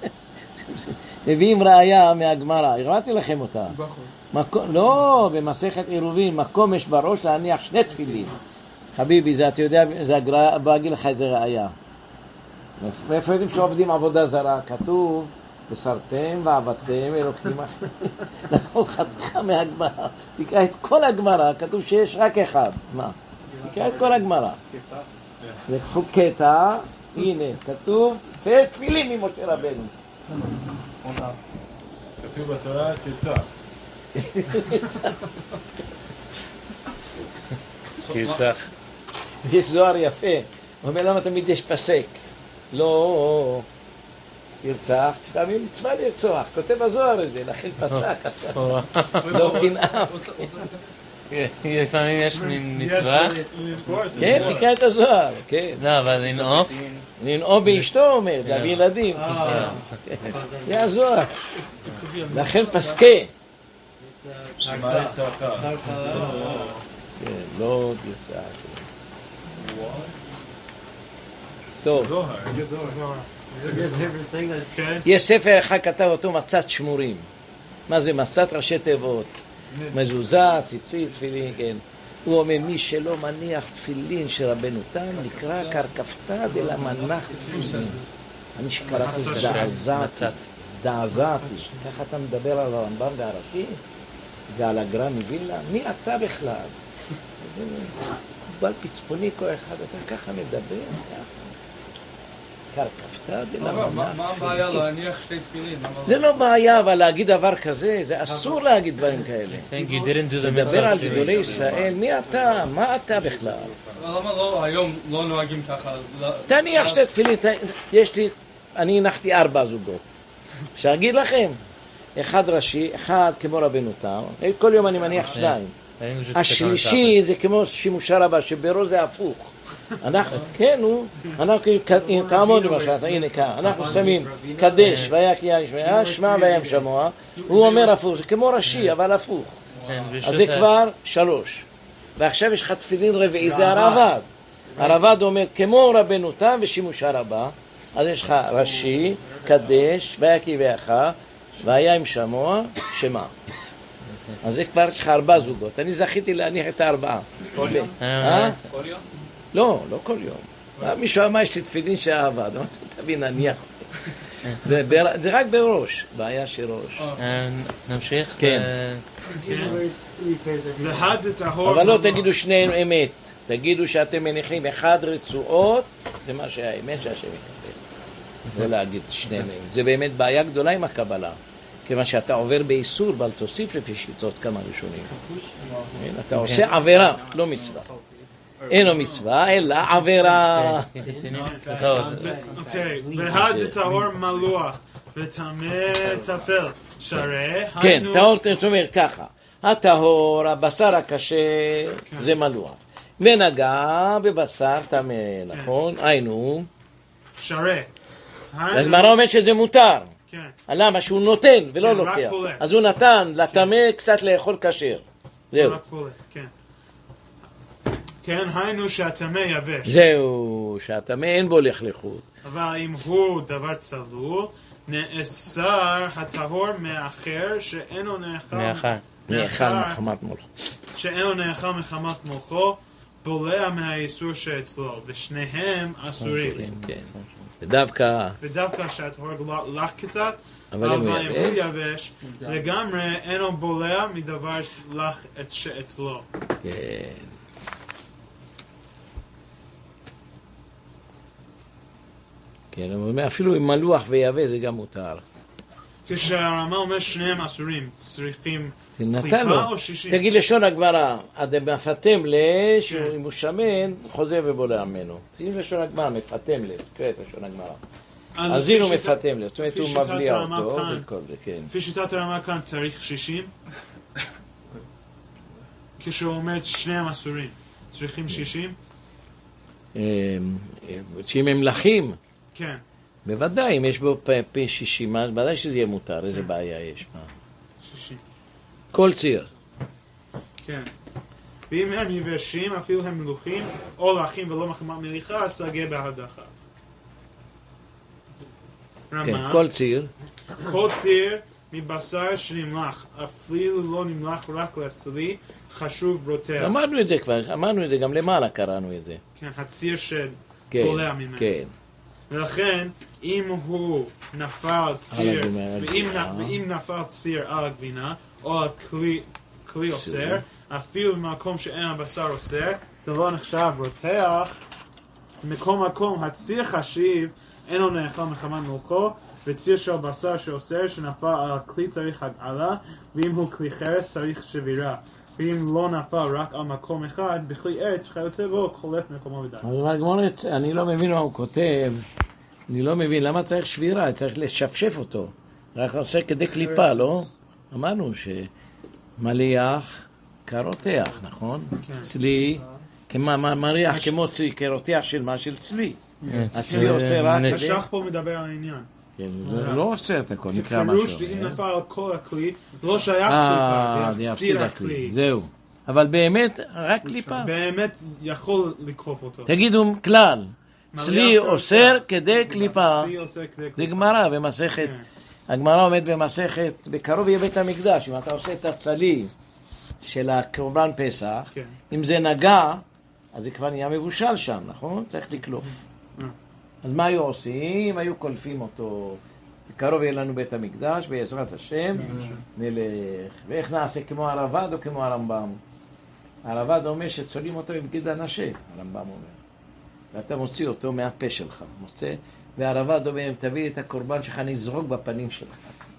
מביאים ראיה מהגמרא, הראיתי לכם אותה. מקום, לא, במסכת עירובין, מקום יש בראש להניח שני תפילין. חביבי, זה אתה יודע, זה הגרעה, בהגיד לך איזה ראיה. ואיפה יודעים שעובדים עבודה זרה? כתוב, וסרתם ועבדתם אלוקים אחרים. נכון, חתיכה מהגמרא. תקרא את כל הגמרא, כתוב שיש רק אחד. מה? תקרא את כל הגמרא. לקחו קטע, הנה, כתוב, זה תפילין ממשה רבנו. כתוב בתורה, תרצח. תרצח. יש זוהר יפה. הוא אומר למה תמיד יש פסק. לא תרצח, שפעמים מצווה לרצוח. כותב הזוהר הזה, לכן פסק. לא תנאף. לפעמים יש מצווה? כן, תקרא את הזוהר. לא, אבל לנעוף? לנעוף באשתו אומר, זה הילדים. זה הזוהר. לכן פסקה. שמע לתרחה. לא תרצח. טוב. יש ספר אחד כתב אותו מצת שמורים. מה זה מצת ראשי תיבות? מזוזה, ציצית, תפילין, כן. הוא אומר, מי שלא מניח תפילין של רבנו תם, נקרא קרקפתא דלמנח תפילין. אני שקראתי זדעזעתי, זדעזעתי. ככה אתה מדבר על הרמב"ם והרש"י ועל הגר"א מווילנה? מי אתה בכלל? בעל פצפוני כל אחד, אתה ככה מדבר? קרקפתא דלמנח תפילין. מה הבעיה להניח שתי תפילין? זה לא בעיה, אבל להגיד דבר כזה, זה אסור להגיד דברים כאלה. לדבר על גדולי ישראל, מי אתה? מה אתה בכלל? למה לא, היום לא נוהגים ככה? תניח שתי תפילין, יש לי, אני הנחתי ארבע זוגות. שאגיד לכם, אחד ראשי, אחד כמו רבנו תם, כל יום אני מניח שניים. השלישי זה כמו שימושה רבה, שברו זה הפוך. אנחנו, כן, הוא, אנחנו תעמוד למשל, הנה כאן, אנחנו שמים קדש, והיה קייש, והיה שמע והיה שמוע, הוא אומר הפוך, זה כמו ראשי, אבל הפוך. אז זה כבר שלוש. ועכשיו יש לך תפילין רביעי, זה הרעב"ד. הרעב"ד אומר, כמו רבנו תם ושימושה רבה, אז יש לך ראשי, קדש, והיה קייך, והיה עם שמוע, שמע. אז זה כבר יש לך ארבע זוגות. אני זכיתי להניח את הארבעה. כל יום? אה? כל יום? לא, לא כל יום. מישהו אמר יש לי תפילין שעבד. אמרתי, תבין, נניח. זה רק בראש, בעיה של ראש. נמשיך? כן. אבל לא תגידו שניהם אמת. תגידו שאתם מניחים אחד רצועות, זה מה שהאמת שהשם יקבל. זה להגיד שניהם אמת. זה באמת בעיה גדולה עם הקבלה. כיוון שאתה עובר באיסור, בל תוסיף לפי שיטות כמה ראשונים. אתה עושה עבירה, לא מצווה. אינו מצווה, אלא עבירה. אוקיי, והד טהור מלוח וטמא טפל שרה. כן, טהור, זאת אומרת ככה, הטהור, הבשר הקשה, זה מלוח. ונגע בבשר טמא, נכון? היינו. שרה. הגמרא אומרת שזה מותר. כן. למה? שהוא נותן ולא לוקח. אז הוא נתן לטמא קצת לאכול כשר. זהו. רק פולט, כן. כן, היינו שהטמא יבש. זהו, שהטמא אין בו לכלכות. אבל אם הוא דבר צלול, נאסר הטהור מאחר שאינו נאכל מאחר. נאכל מחמת מולכו. שאינו נאכל מחמת מולכו, בולע מהאיסור שאצלו, ושניהם אסורים. כן. ודווקא... ודווקא שהטהור לח קצת, אבל אם הוא יבש, לגמרי אינו בולע מדבר לח שאצלו. כן. כן, אבל אפילו אם מלוח ויבש זה גם מותר. כשהרמה אומר שניהם אסורים, צריכים נתן קליפה לו. או שישים? תגיד לשון הגמרא, אדם מפתם לה, שאם הוא שמן, חוזר ובולע ממנו. תגיד לשון הגמרא, מפתם לה, תקרא את לשון הגמרא. אז הנה הוא מפתם לה, זאת אומרת הוא מבליע אותו וכל זה, כן. לפי שיטת הרמה כאן צריך שישים? כשהוא אומר שניהם אסורים, צריכים שישים? שאם הם לחים, כן. בוודאי, אם יש בו פה שישים, אז בוודאי שזה יהיה מותר, איזה בעיה יש. שישים. כל ציר. כן. ואם הם יבשים, אפילו הם מלוכים, או לחים ולא מחמת מליחה, סגה בהדחה. כן, כל ציר. כל ציר מבשר שנמלח, אפילו לא נמלח רק לצלי, חשוב רותח. אמרנו את זה כבר, אמרנו את זה, גם למעלה קראנו את זה. כן, הציר שבולע ממנו. כן. ולכן, אם הוא נפל ציר, ואם נפל ציר על הגבינה, או על כלי אוסר, אפילו במקום שאין הבשר אוסר, זה לא נחשב רותח. מקום מקום, הציר חשיב, אינו נאכל מחמת מולכו, וציר של בשר שאוסר שנפל על הכלי צריך הגעלה, ואם הוא כלי חרס צריך שבירה. ואם לא נפל רק על מקום אחד, בכלי עץ, וכיוצא בו, חולף מקומו בדרך. אבל גמורת, אני לא מבין מה הוא כותב, אני לא מבין, למה צריך שבירה? צריך לשפשף אותו. רק עושה כדי קליפה, לא? אמרנו שמליח כרותח, נכון? צלי, מריח כמו צלי, כרותח של מה? של צלי. הצלי עושה רק... השח פה מדבר על העניין. כן, זה לא עושה את הכל, נקרא משהו. פירוש שאם נפל על כל הכלי, לא שייך קליפה, זה יפסיד הכלי. זהו. אבל באמת, רק קליפה. באמת יכול לקרוף אותו. תגידו כלל, צלי אוסר כדי קליפה. זה גמרא במסכת, הגמרא עומד במסכת, בקרוב יהיה בית המקדש, אם אתה עושה את הצלי של הקורבן פסח, אם זה נגע, אז זה כבר נהיה מבושל שם, נכון? צריך לקלוף. אז מה היו עושים? היו קולפים אותו. קרוב יהיה לנו בית המקדש, בעזרת השם, נלך. ואיך נעשה, כמו הרב"ד או כמו הרמב"ם? הרב"ד אומר שצולים אותו עם גיד הנשה, הרמב"ם אומר. ואתה מוציא אותו מהפה שלך, מוצא, והרב"ד אומר, תביא את הקורבן שלך, נזרוק בפנים שלך.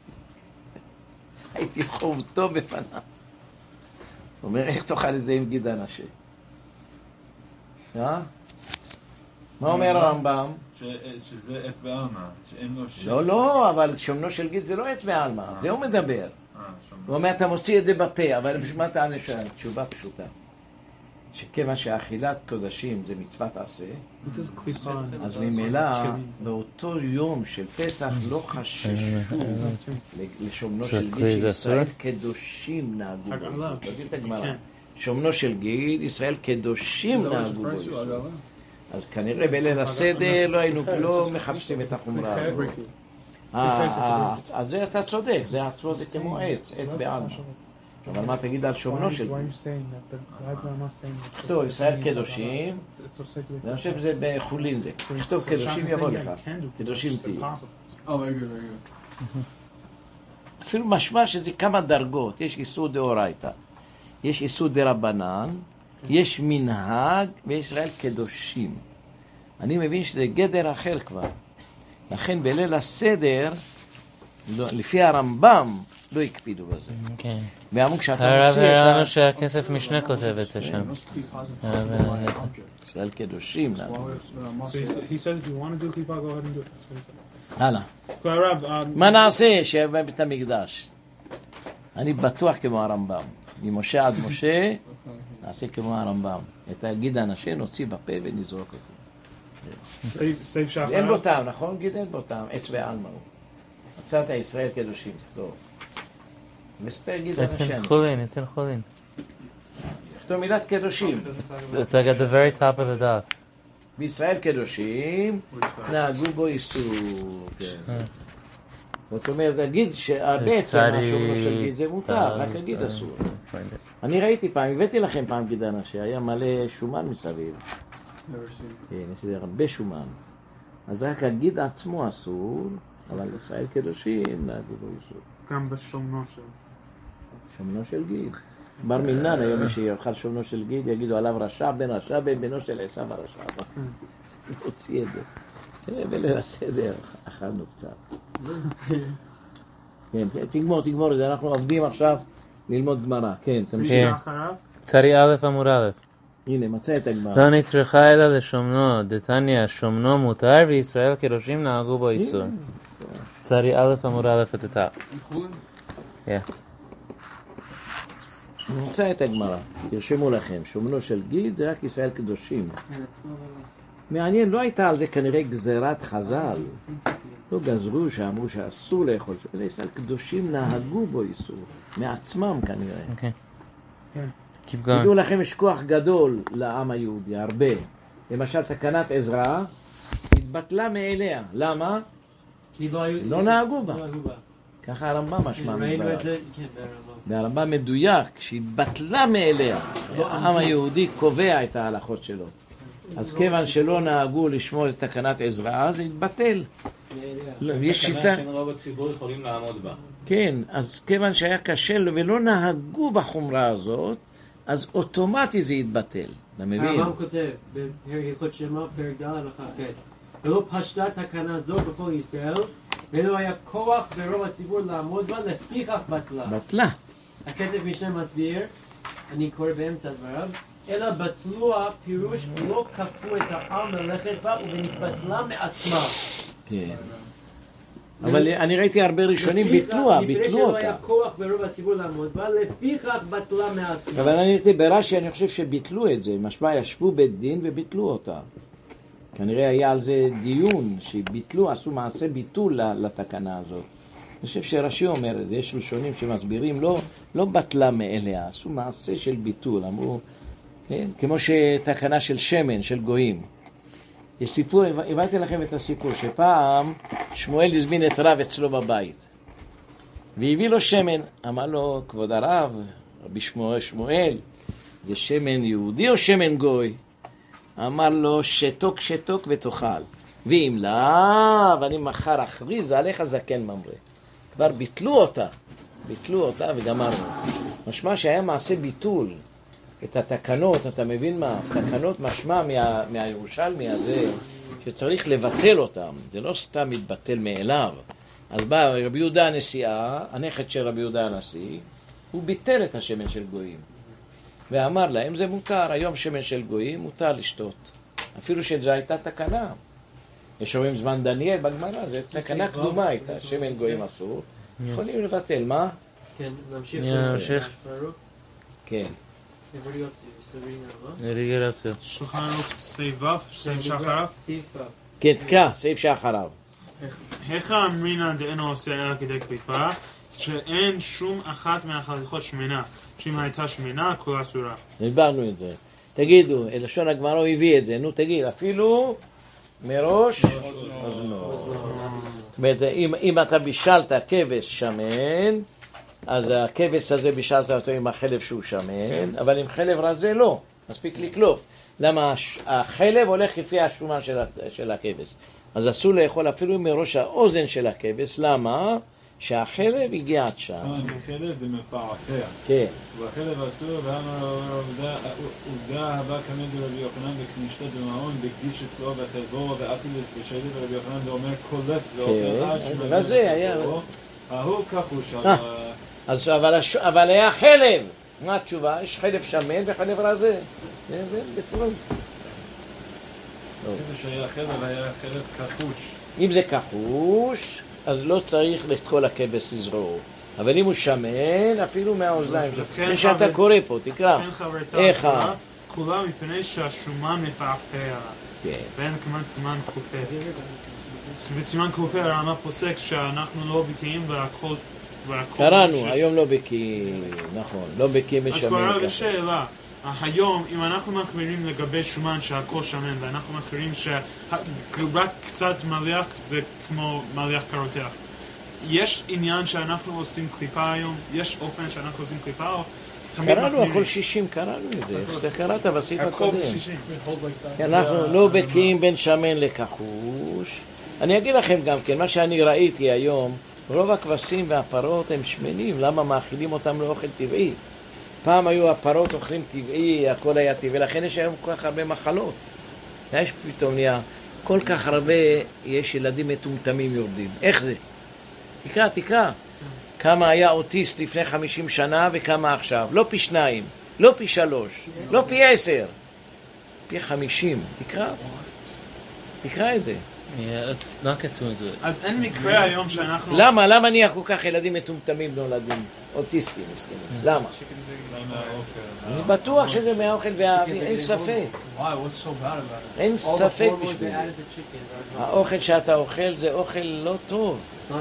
הייתי חובטו בפניו. הוא אומר, איך תאכל את זה עם גיד הנשה? אה? מה אומר הרמב"ם? שזה עץ בעלמא, שאין לו שם. לא, לא, אבל שומנו של גיד זה לא עץ בעלמא, זה הוא מדבר. הוא אומר, אתה מוציא את זה בפה, אבל בשביל מה אתה ענה שואל? תשובה פשוטה. שכיוון שאכילת קודשים זה מצוות עשה, אז ממילא באותו יום של פסח לא חששו לשומנו של גיד שישראל קדושים נהגו בו. יודעים את הגמרא. שומנו של גיד, ישראל קדושים נהגו בו. אז כנראה בליל הסדר לא היינו לא מחפשים את החומרה. אז זה אתה צודק, זה עצמו זה כמו עץ, עץ בעלמא. אבל מה תגיד על שומנו של גיד? כתוב, ישראל קדושים, אני חושב שזה בחולין זה. כתוב קדושים יבוא לך, קדושים תהיה. אפילו משמע שזה כמה דרגות, יש איסור דאורייתא, יש איסור דרבנן, יש מנהג ויש ישראל קדושים. אני מבין שזה גדר אחר כבר. לכן בליל הסדר לא, לפי הרמב"ם לא הקפידו בזה. כן. ואמרו כשאתה הרב מוציא את הראה ה... לנו שהכסף משנה כותב את זה שם. ישראל קדושים. So he, he said if you want to do klipa, go ahead and do it. That's what he said. הלאה. So Rab, um, מה נעשה שיבוא בית המקדש? אני בטוח כמו הרמב"ם. ממשה עד משה, נעשה כמו הרמב"ם. את הגיד האנשים נוציא בפה ונזרוק את זה. save, save shachar. אין בו טעם, נכון? גיד אין בו טעם. עץ ועלמא הוא. מצאת ישראל קדושים, תכתוב. מספר גיד It's in האנשים. Chulin, it's in Chulin. תכתוב מילת קדושים. It's like at the very top of the daf. בישראל קדושים, נהגו בו איסור. זאת אומרת, להגיד שהבעצם השומנו של גיד זה מותר, רק הגיד אסור. אני ראיתי פעם, הבאתי לכם פעם גיד אנשי, היה מלא שומן מסביב. כן, יש לי הרבה שומן. אז רק הגיד עצמו אסור, אבל ישראל קדושים נהגו בו איסור. גם בשומנו של... שומנו של גיד. בר מינן היום מי שיאכל שומנו של גיד יגידו עליו רשע בן רשע בן בנו של עשיו הרשע. נוציא את זה. בליל הסדר אכלנו קצת. כן, תגמור, תגמור את זה. אנחנו עובדים עכשיו ללמוד גמרא. כן, תמשיך. צרי א' עמוד א'. הנה, מצא את הגמרא. לא נצרכה אלא לשומנו, דתניא שומנו מותר וישראל קדושים נהגו בו איסור. צרי א' עמוד א' את התא. כן. מצא את הגמרא. תרשמו לכם. שומנו של גיד זה רק ישראל קדושים. מעניין, לא הייתה על זה כנראה גזירת חז"ל. לא גזרו שאמרו שאסור לאכול. ישראל קדושים נהגו בו איסור. מעצמם כנראה. אוקיי. Keep going. ידעו לכם יש כוח גדול לעם היהודי, הרבה. למשל תקנת עזרא התבטלה מאליה. למה? לא נהגו בה. ככה הרמב"ם משמע מדבריו. והרמב"ם מדויק, שהתבטלה מאליה. העם היהודי קובע את ההלכות שלו. אז כיוון שלא נהגו לשמור את תקנת עזרא, זה התבטל. יש שיטה... תקנה שרוב הציבור יכולים לעמוד בה. כן, אז כיוון שהיה קשה ולא נהגו בחומרה הזאת, אז אוטומטי זה יתבטל. אתה מבין? הרמב"ם כותב, בהלכות שמע, פרק ד' הלכה ח' ולא פשטה תקנה זו בכל ישראל, ולא היה כוח ברוב הציבור לעמוד בה, לפיכך בטלה. בטלה. הכתב משנה מסביר, אני קורא באמצע דבריו, אלא בטלו הפירוש לא כפו את העם ללכת בה ונתבטלה מעצמה. כן. אבל אני ראיתי הרבה ראשונים ביטלו, ביטלו שלא אותה. היה כוח ברוב הציבור לעמוד בה, לפיכך בטלה מעצמה. אבל אני ראיתי ברש"י, אני חושב שביטלו את זה. משמע ישבו בית דין וביטלו אותה. כנראה היה על זה דיון שביטלו, עשו מעשה ביטול לתקנה הזאת. אני חושב שרש"י אומר את זה, יש ראשונים שמסבירים, לא, לא בטלה מאליה, עשו מעשה של ביטול, אמרו, כן? כמו שתקנה של שמן, של גויים. יש סיפור, הבאתי לכם את הסיפור, שפעם שמואל הזמין את רב אצלו בבית, והביא לו שמן, אמר לו, כבוד הרב, רבי שמואל, שמואל, זה שמן יהודי או שמן גוי? אמר לו, שתוק שתוק ותאכל, ואם לא, ואני מחר אכריז עליך זקן ממרא. כבר ביטלו אותה, ביטלו אותה וגמרנו. משמע שהיה מעשה ביטול. את התקנות, אתה מבין מה? תקנות משמע מה, מהירושלמי הזה, שצריך לבטל אותם. זה לא סתם מתבטל מאליו. אז בא רבי יהודה הנשיאה, הנכד של רבי יהודה הנשיא, הוא ביטל את השמן של גויים. ואמר להם, זה מותר, היום שמן של גויים מותר לשתות. אפילו שזו הייתה תקנה. יש אומרים זמן דניאל בגמרא, זו תקנה קדומה הייתה, שמן גויים אסור. יכולים לבטל, מה? כן, נמשיך. נמשיך. Everybody כן. up to, so reading now, huh? נריגל אפילו. שולחן ערוך סעיף ו', סעיף שאחריו. סעיף ו'. כן, תקע, סעיף שאחריו. היכא אמרינן דאינו עושה אלא כדי קליפה, שאין שום אחת מהחתיכות שמנה, שאם הייתה שמנה, כולה אסורה. הסברנו את זה. תגידו, לשון הגמרא הוא הביא את זה, נו תגיד, אפילו מראש אוזנו. זאת אומרת, אם, אם אתה בישלת כבש שמן, אז הכבש הזה בישלת אותו עם החלב שהוא שמן, אבל עם חלב רזה לא, מספיק לקלוף. למה החלב הולך לפי השומן של, של הכבש. אז אסור לאכול אפילו מראש האוזן של הכבש, למה? שהחלב הגיע עד שם. החלב זה מפעפע. כן. והחלב אסור, ואמר עובדה הבא כמד רבי יוחנן וכנישתו במעון, בקדיש אצלו וחלבו, ואפיל ושאלי ורבי יוחנן ואומר קולף ואוכל עד שמונה. רזה היה. ההוא כחוש, אה. אז, אבל, הש... אבל היה חלב. מה התשובה? יש חלב שמן וחלב רזה. זה, זה בפרום. כאילו שהיה חלב, היה חלב כחוש. אם זה כחוש, אז לא צריך את כל הכבש לזרוע. אבל אם הוא שמן, אפילו מהאוזניים. זה שאתה קורא פה, תקרא. איך ה... כולה מפני שהשומן מפעפע. כן. ואין כמובן סימן קופה. בסימן קופה הרמה פוסק שאנחנו לא בקיאים והכל... קראנו, היום לא בקיאים, נכון, לא בקיאים אז בשמן. כבר יש שאלה. היום, אם אנחנו מחמירים לגבי שומן שהכל שמן, ואנחנו מחמירים שרק קצת מליח זה כמו מליח קרותח, יש עניין שאנחנו עושים קליפה היום? יש אופן שאנחנו עושים קליפה או תמיד קראנו, מחמירים? הכל שישים, קראנו את זה, זה קראת בסעיף הכל הקודם. בשישים. אנחנו לא בקיאים בין שמן לכחוש. אני אגיד לכם גם כן, מה שאני ראיתי היום, רוב הכבשים והפרות הם שמנים, למה מאכילים אותם לאוכל טבעי? פעם היו הפרות אוכלים טבעי, הכל היה טבעי, לכן יש היום כל כך הרבה מחלות. יש פתאום נהיה, כל כך הרבה, יש ילדים מטומטמים יורדים. איך זה? תקרא, תקרא. כמה היה אוטיסט לפני חמישים שנה וכמה עכשיו. לא פי שניים, לא פי שלוש, לא פי עשר. פי חמישים. תקרא. תקרא את זה. Yeah, let's not get too into it. אז אין מקרה היום שאנחנו... למה? למה נהיה כל כך ילדים מטומטמים נולדים? אוטיסטים, מסכנים. למה? אני בטוח שזה מהאוכל והאוויר, אין ספק. אין ספק בשביל זה. האוכל שאתה אוכל זה אוכל לא טוב.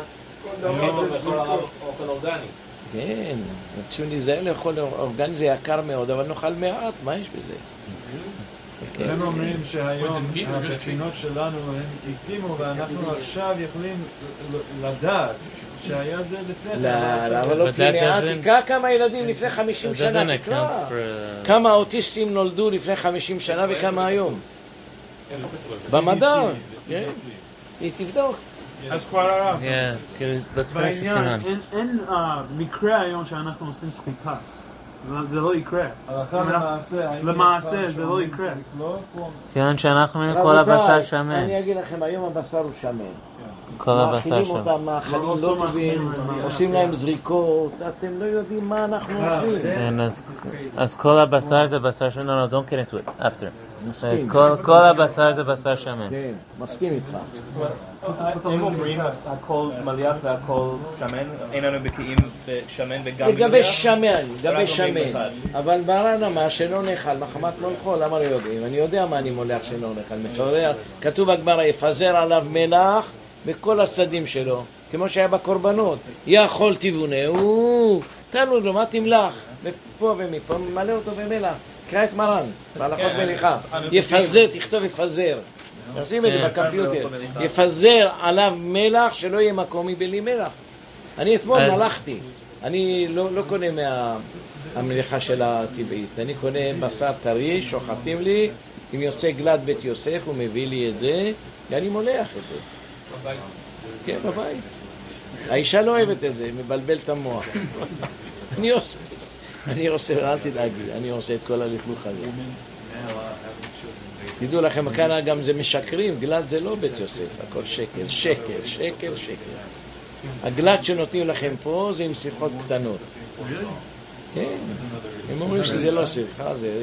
אוכל אורגני. כן, רוצים להיזהר לאכול אורגני, זה יקר מאוד, אבל נאכל מעט, מה יש בזה? הם אומרים שהיום הבחינות שלנו הם הקדימו ואנחנו עכשיו יכולים לדעת שהיה זה לפני. לא, אבל לא כי מעט, תקרא כמה ילדים לפני חמישים שנה, תקרא. כמה אוטיסטים נולדו לפני חמישים שנה וכמה היום. במדע, היא תבדוק. אז כבר הרב. בעניין, אין מקרה היום שאנחנו עושים קליפה. זה לא יקרה. למעשה זה לא יקרה. כיוון שאנחנו עם כל הבשר שמן. אני אגיד לכם, היום הבשר הוא שמן. כל הבשר מאכילים שמן. אותם, מאכלים לא טובים, עושים להם זריקות, אתם לא יודעים מה אנחנו אוכלים. אז כל הבשר זה בשר שמן, no, don't get into it, after. כל הבשר זה בשר שמן. כן, מסכים איתך. אם אומרים הכל מליח והכל שמן, אין לנו בקיאים בשמן וגם מליח? לגבי שמן, לגבי שמן. אבל מרן אמר שלא נאכל, מחמת לא לאכול, למה לא יודעים? אני יודע מה אני מולח שלא נאכל. כתוב בגמרא, יפזר עליו מלח בכל הצדים שלו, כמו שהיה בקורבנות. יאכול תבונהו, תנו לו, מה תמלח? מפה ומפה, ממלא אותו במלח. קרא את מרן, בהלכות מליחה. יפזר, תכתוב יפזר. עושים את זה בקמפיוטר. יפזר עליו מלח שלא יהיה מקומי בלי מלח. אני אתמול מלחתי. אני לא קונה מהמליחה של הטבעית. אני קונה בשר טרי, שוחטים לי, אם יוצא גלד בית יוסף, הוא מביא לי את זה, ואני מולח את זה. בבית? כן, בבית. האישה לא אוהבת את זה, מבלבל את המוח. אני עושה, אני עושה, אל תדאגי, אני עושה את כל הלכלוך הזה. תדעו לכם, כאן גם זה משקרים, גלד זה לא בית יוסף, הכל שקל, שקל, שקל, שקל. הגלד שנותנים לכם פה זה עם שיחות קטנות. כן, הם אומרים שזה לא שיחה, זה...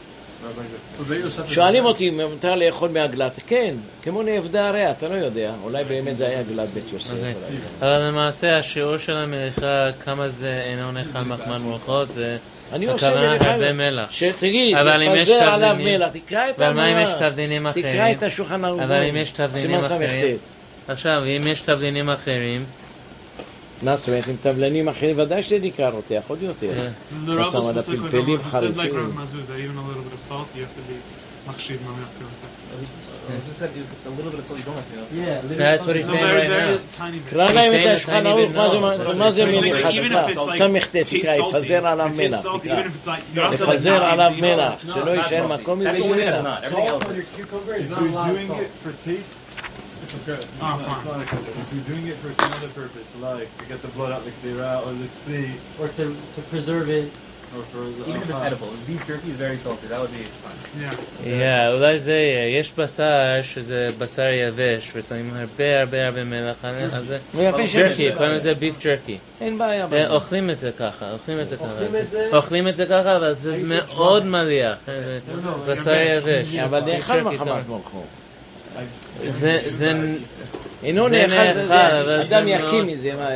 שואלים אותי אם מותר לאכול מהגלד, כן, כמו נעבדה הרי, אתה לא יודע, אולי באמת זה היה גלד בית יוסף. אבל למעשה השיעור של המליחה, כמה זה אינו נאכל מחמן מלכות, זה הכוונה הרבה מלח. תגיד, תפזר עליו מלח, תקרא את המלח, תקרא את השולחן ערוך, אבל אם יש תבלינים אחרים, עכשיו, אם יש תבלינים אחרים, מה זאת אומרת, עם תבלנים אחרים, ודאי שזה נקרא רותח, עוד יותר. The Rav specifically said like Rav Mazuzah, even a little bit of salt, you have to be machshiv mamech pirotech. It's a little bit of salt you don't have to. Yeah, that's what he's saying right now. קרא להם את השולחן ערוך, מה זה מליחה? סמכת, תקרא, יפזר עליו מלח, תקרא. יפזר עליו מלח, שלא יישאר מקום מזה מלח. If you're doing it for taste, it's okay. Oh, fine. If you're doing it for some other purpose, like to get the blood out like the ra or the tzli, or to to preserve it. Or for the Even if it's uh, edible, beef jerky is very salty. That would be fine. Yeah. Yeah, אולי זה יהיה. יש בשר שזה בשר יבש, ושמים הרבה הרבה הרבה מלח על זה. ויבש ג'רקי, אין קוראים בעיה. לזה ביף ג'רקי. אין בעיה. אה, אוכלים את זה ככה, אוכלים את זה ככה. אוכלים את זה? אוכלים את זה ככה, אבל זה מאוד מליח. זה בשר יבש. אבל ביף נאכל ג'רקי מחמת זה- מולכו. זה, זה, אינו זה נאכל, נאכל, אבל זה אדם מאוד- יקיא מזה. מה-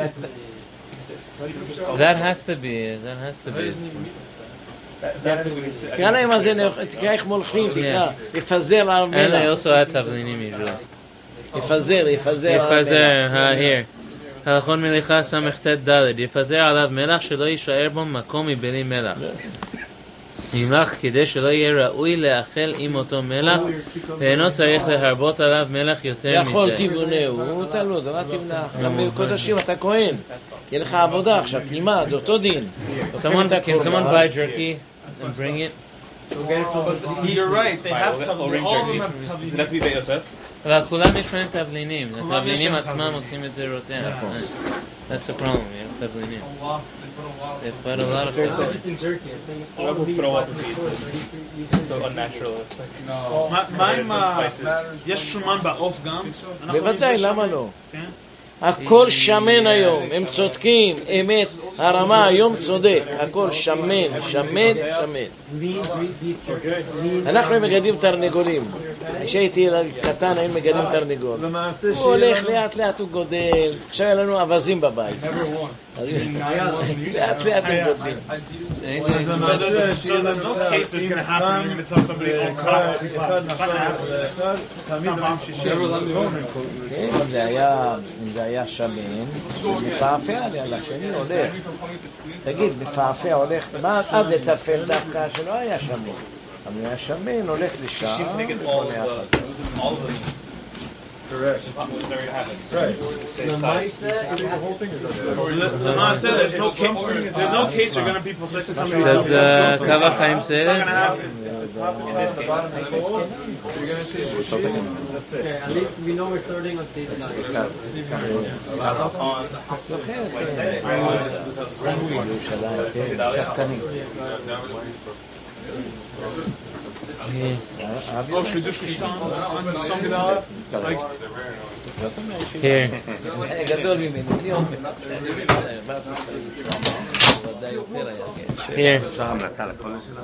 that has to be, that has to be. Definitely we need to. תקרא להם מה זה, נאכל- תקרא איך מולכים, תקרא. יפזר על And I מלח. also add תבלינים usually. יפזר, יפזר על מלח. יפזר, uh, here. הלכון מליחה ס"ט ד' יפזר עליו מלח שלא יישאר בו מקום מבלי מלח. ימלח כדי שלא יהיה ראוי לאכל עם אותו מלח, ואינו צריך להרבות עליו מלח יותר יכול מזה. תבונהו, הוא תלמוד, מה תמנח? גם בקודשים אתה כהן. יהיה לך עבודה עכשיו, תלמד, אותו דין. Someone, can someone buy jerky and bring it? You're right. They have to. Or ring All of them jerky. have Does it have to be Beit Yosef? אבל כולם יש להם תבלינים, כולם התבלינים יש להם עצמם תבלינים. עושים את זה יותר. נכון. That's the problem, you have תבלינים. They put a lot of It's stuff. just in jerky. I'm saying Or all we'll these throw up fucking the sources, pizza. you- you can- So unnatural. It's like מה- מה עם ה... יש שומן בעוף גם? אנחנו בוודאי, נמצא למה שומן. לא? כן? הכל שמן היום, הם צודקים, אמת, הרמה היום צודק, הכל שמן, שמן, שמן. lean beef jerky. lean- אנחנו מגדלים תרנגולים, כשהייתי ילד קטן היינו מגדלים תרנגול. למעשה הוא שיהיה הולך לנו... לאט לאט הוא גודל, עכשיו היה לנו אווזים בבית. אז לאט לאט הם גודלים. אז So למעשה there's, so שיהיה there's לנו no case that's going to happen. You're going to tell somebody, oh, cut off the אחד It's not going to happen. לאחד, תמיד אומרים שישי. כן, אם זה היה, אם זה היה שמן, מפעפע על השני הולך. תגיד, מפעפע הולך, מה עד לטפל דווקא שלא היה שמן? אבל אם היה שמן, הולך לשם, all וקונה the אחת. all the meat. Correct. It's already happened. Right. Same size. The whole thing is up Lema'aseh, there's no case. There's no case you're going to be possessed to somebody. Does the Kava Chaim say It's not this? going to happen. In this case. You're gonna say shishi. That's it. Okay, at least we know we're starting on stage nine. On זוכר, Wednesday. כן. ירושלים, כן, שקטנים. Oh, Shidduch Kishtan, some Gedala. Like, Here. גדול ממני, אני אומר. ודאי יותר היה, כן. Here. אפשר המלצה לכל שלנו?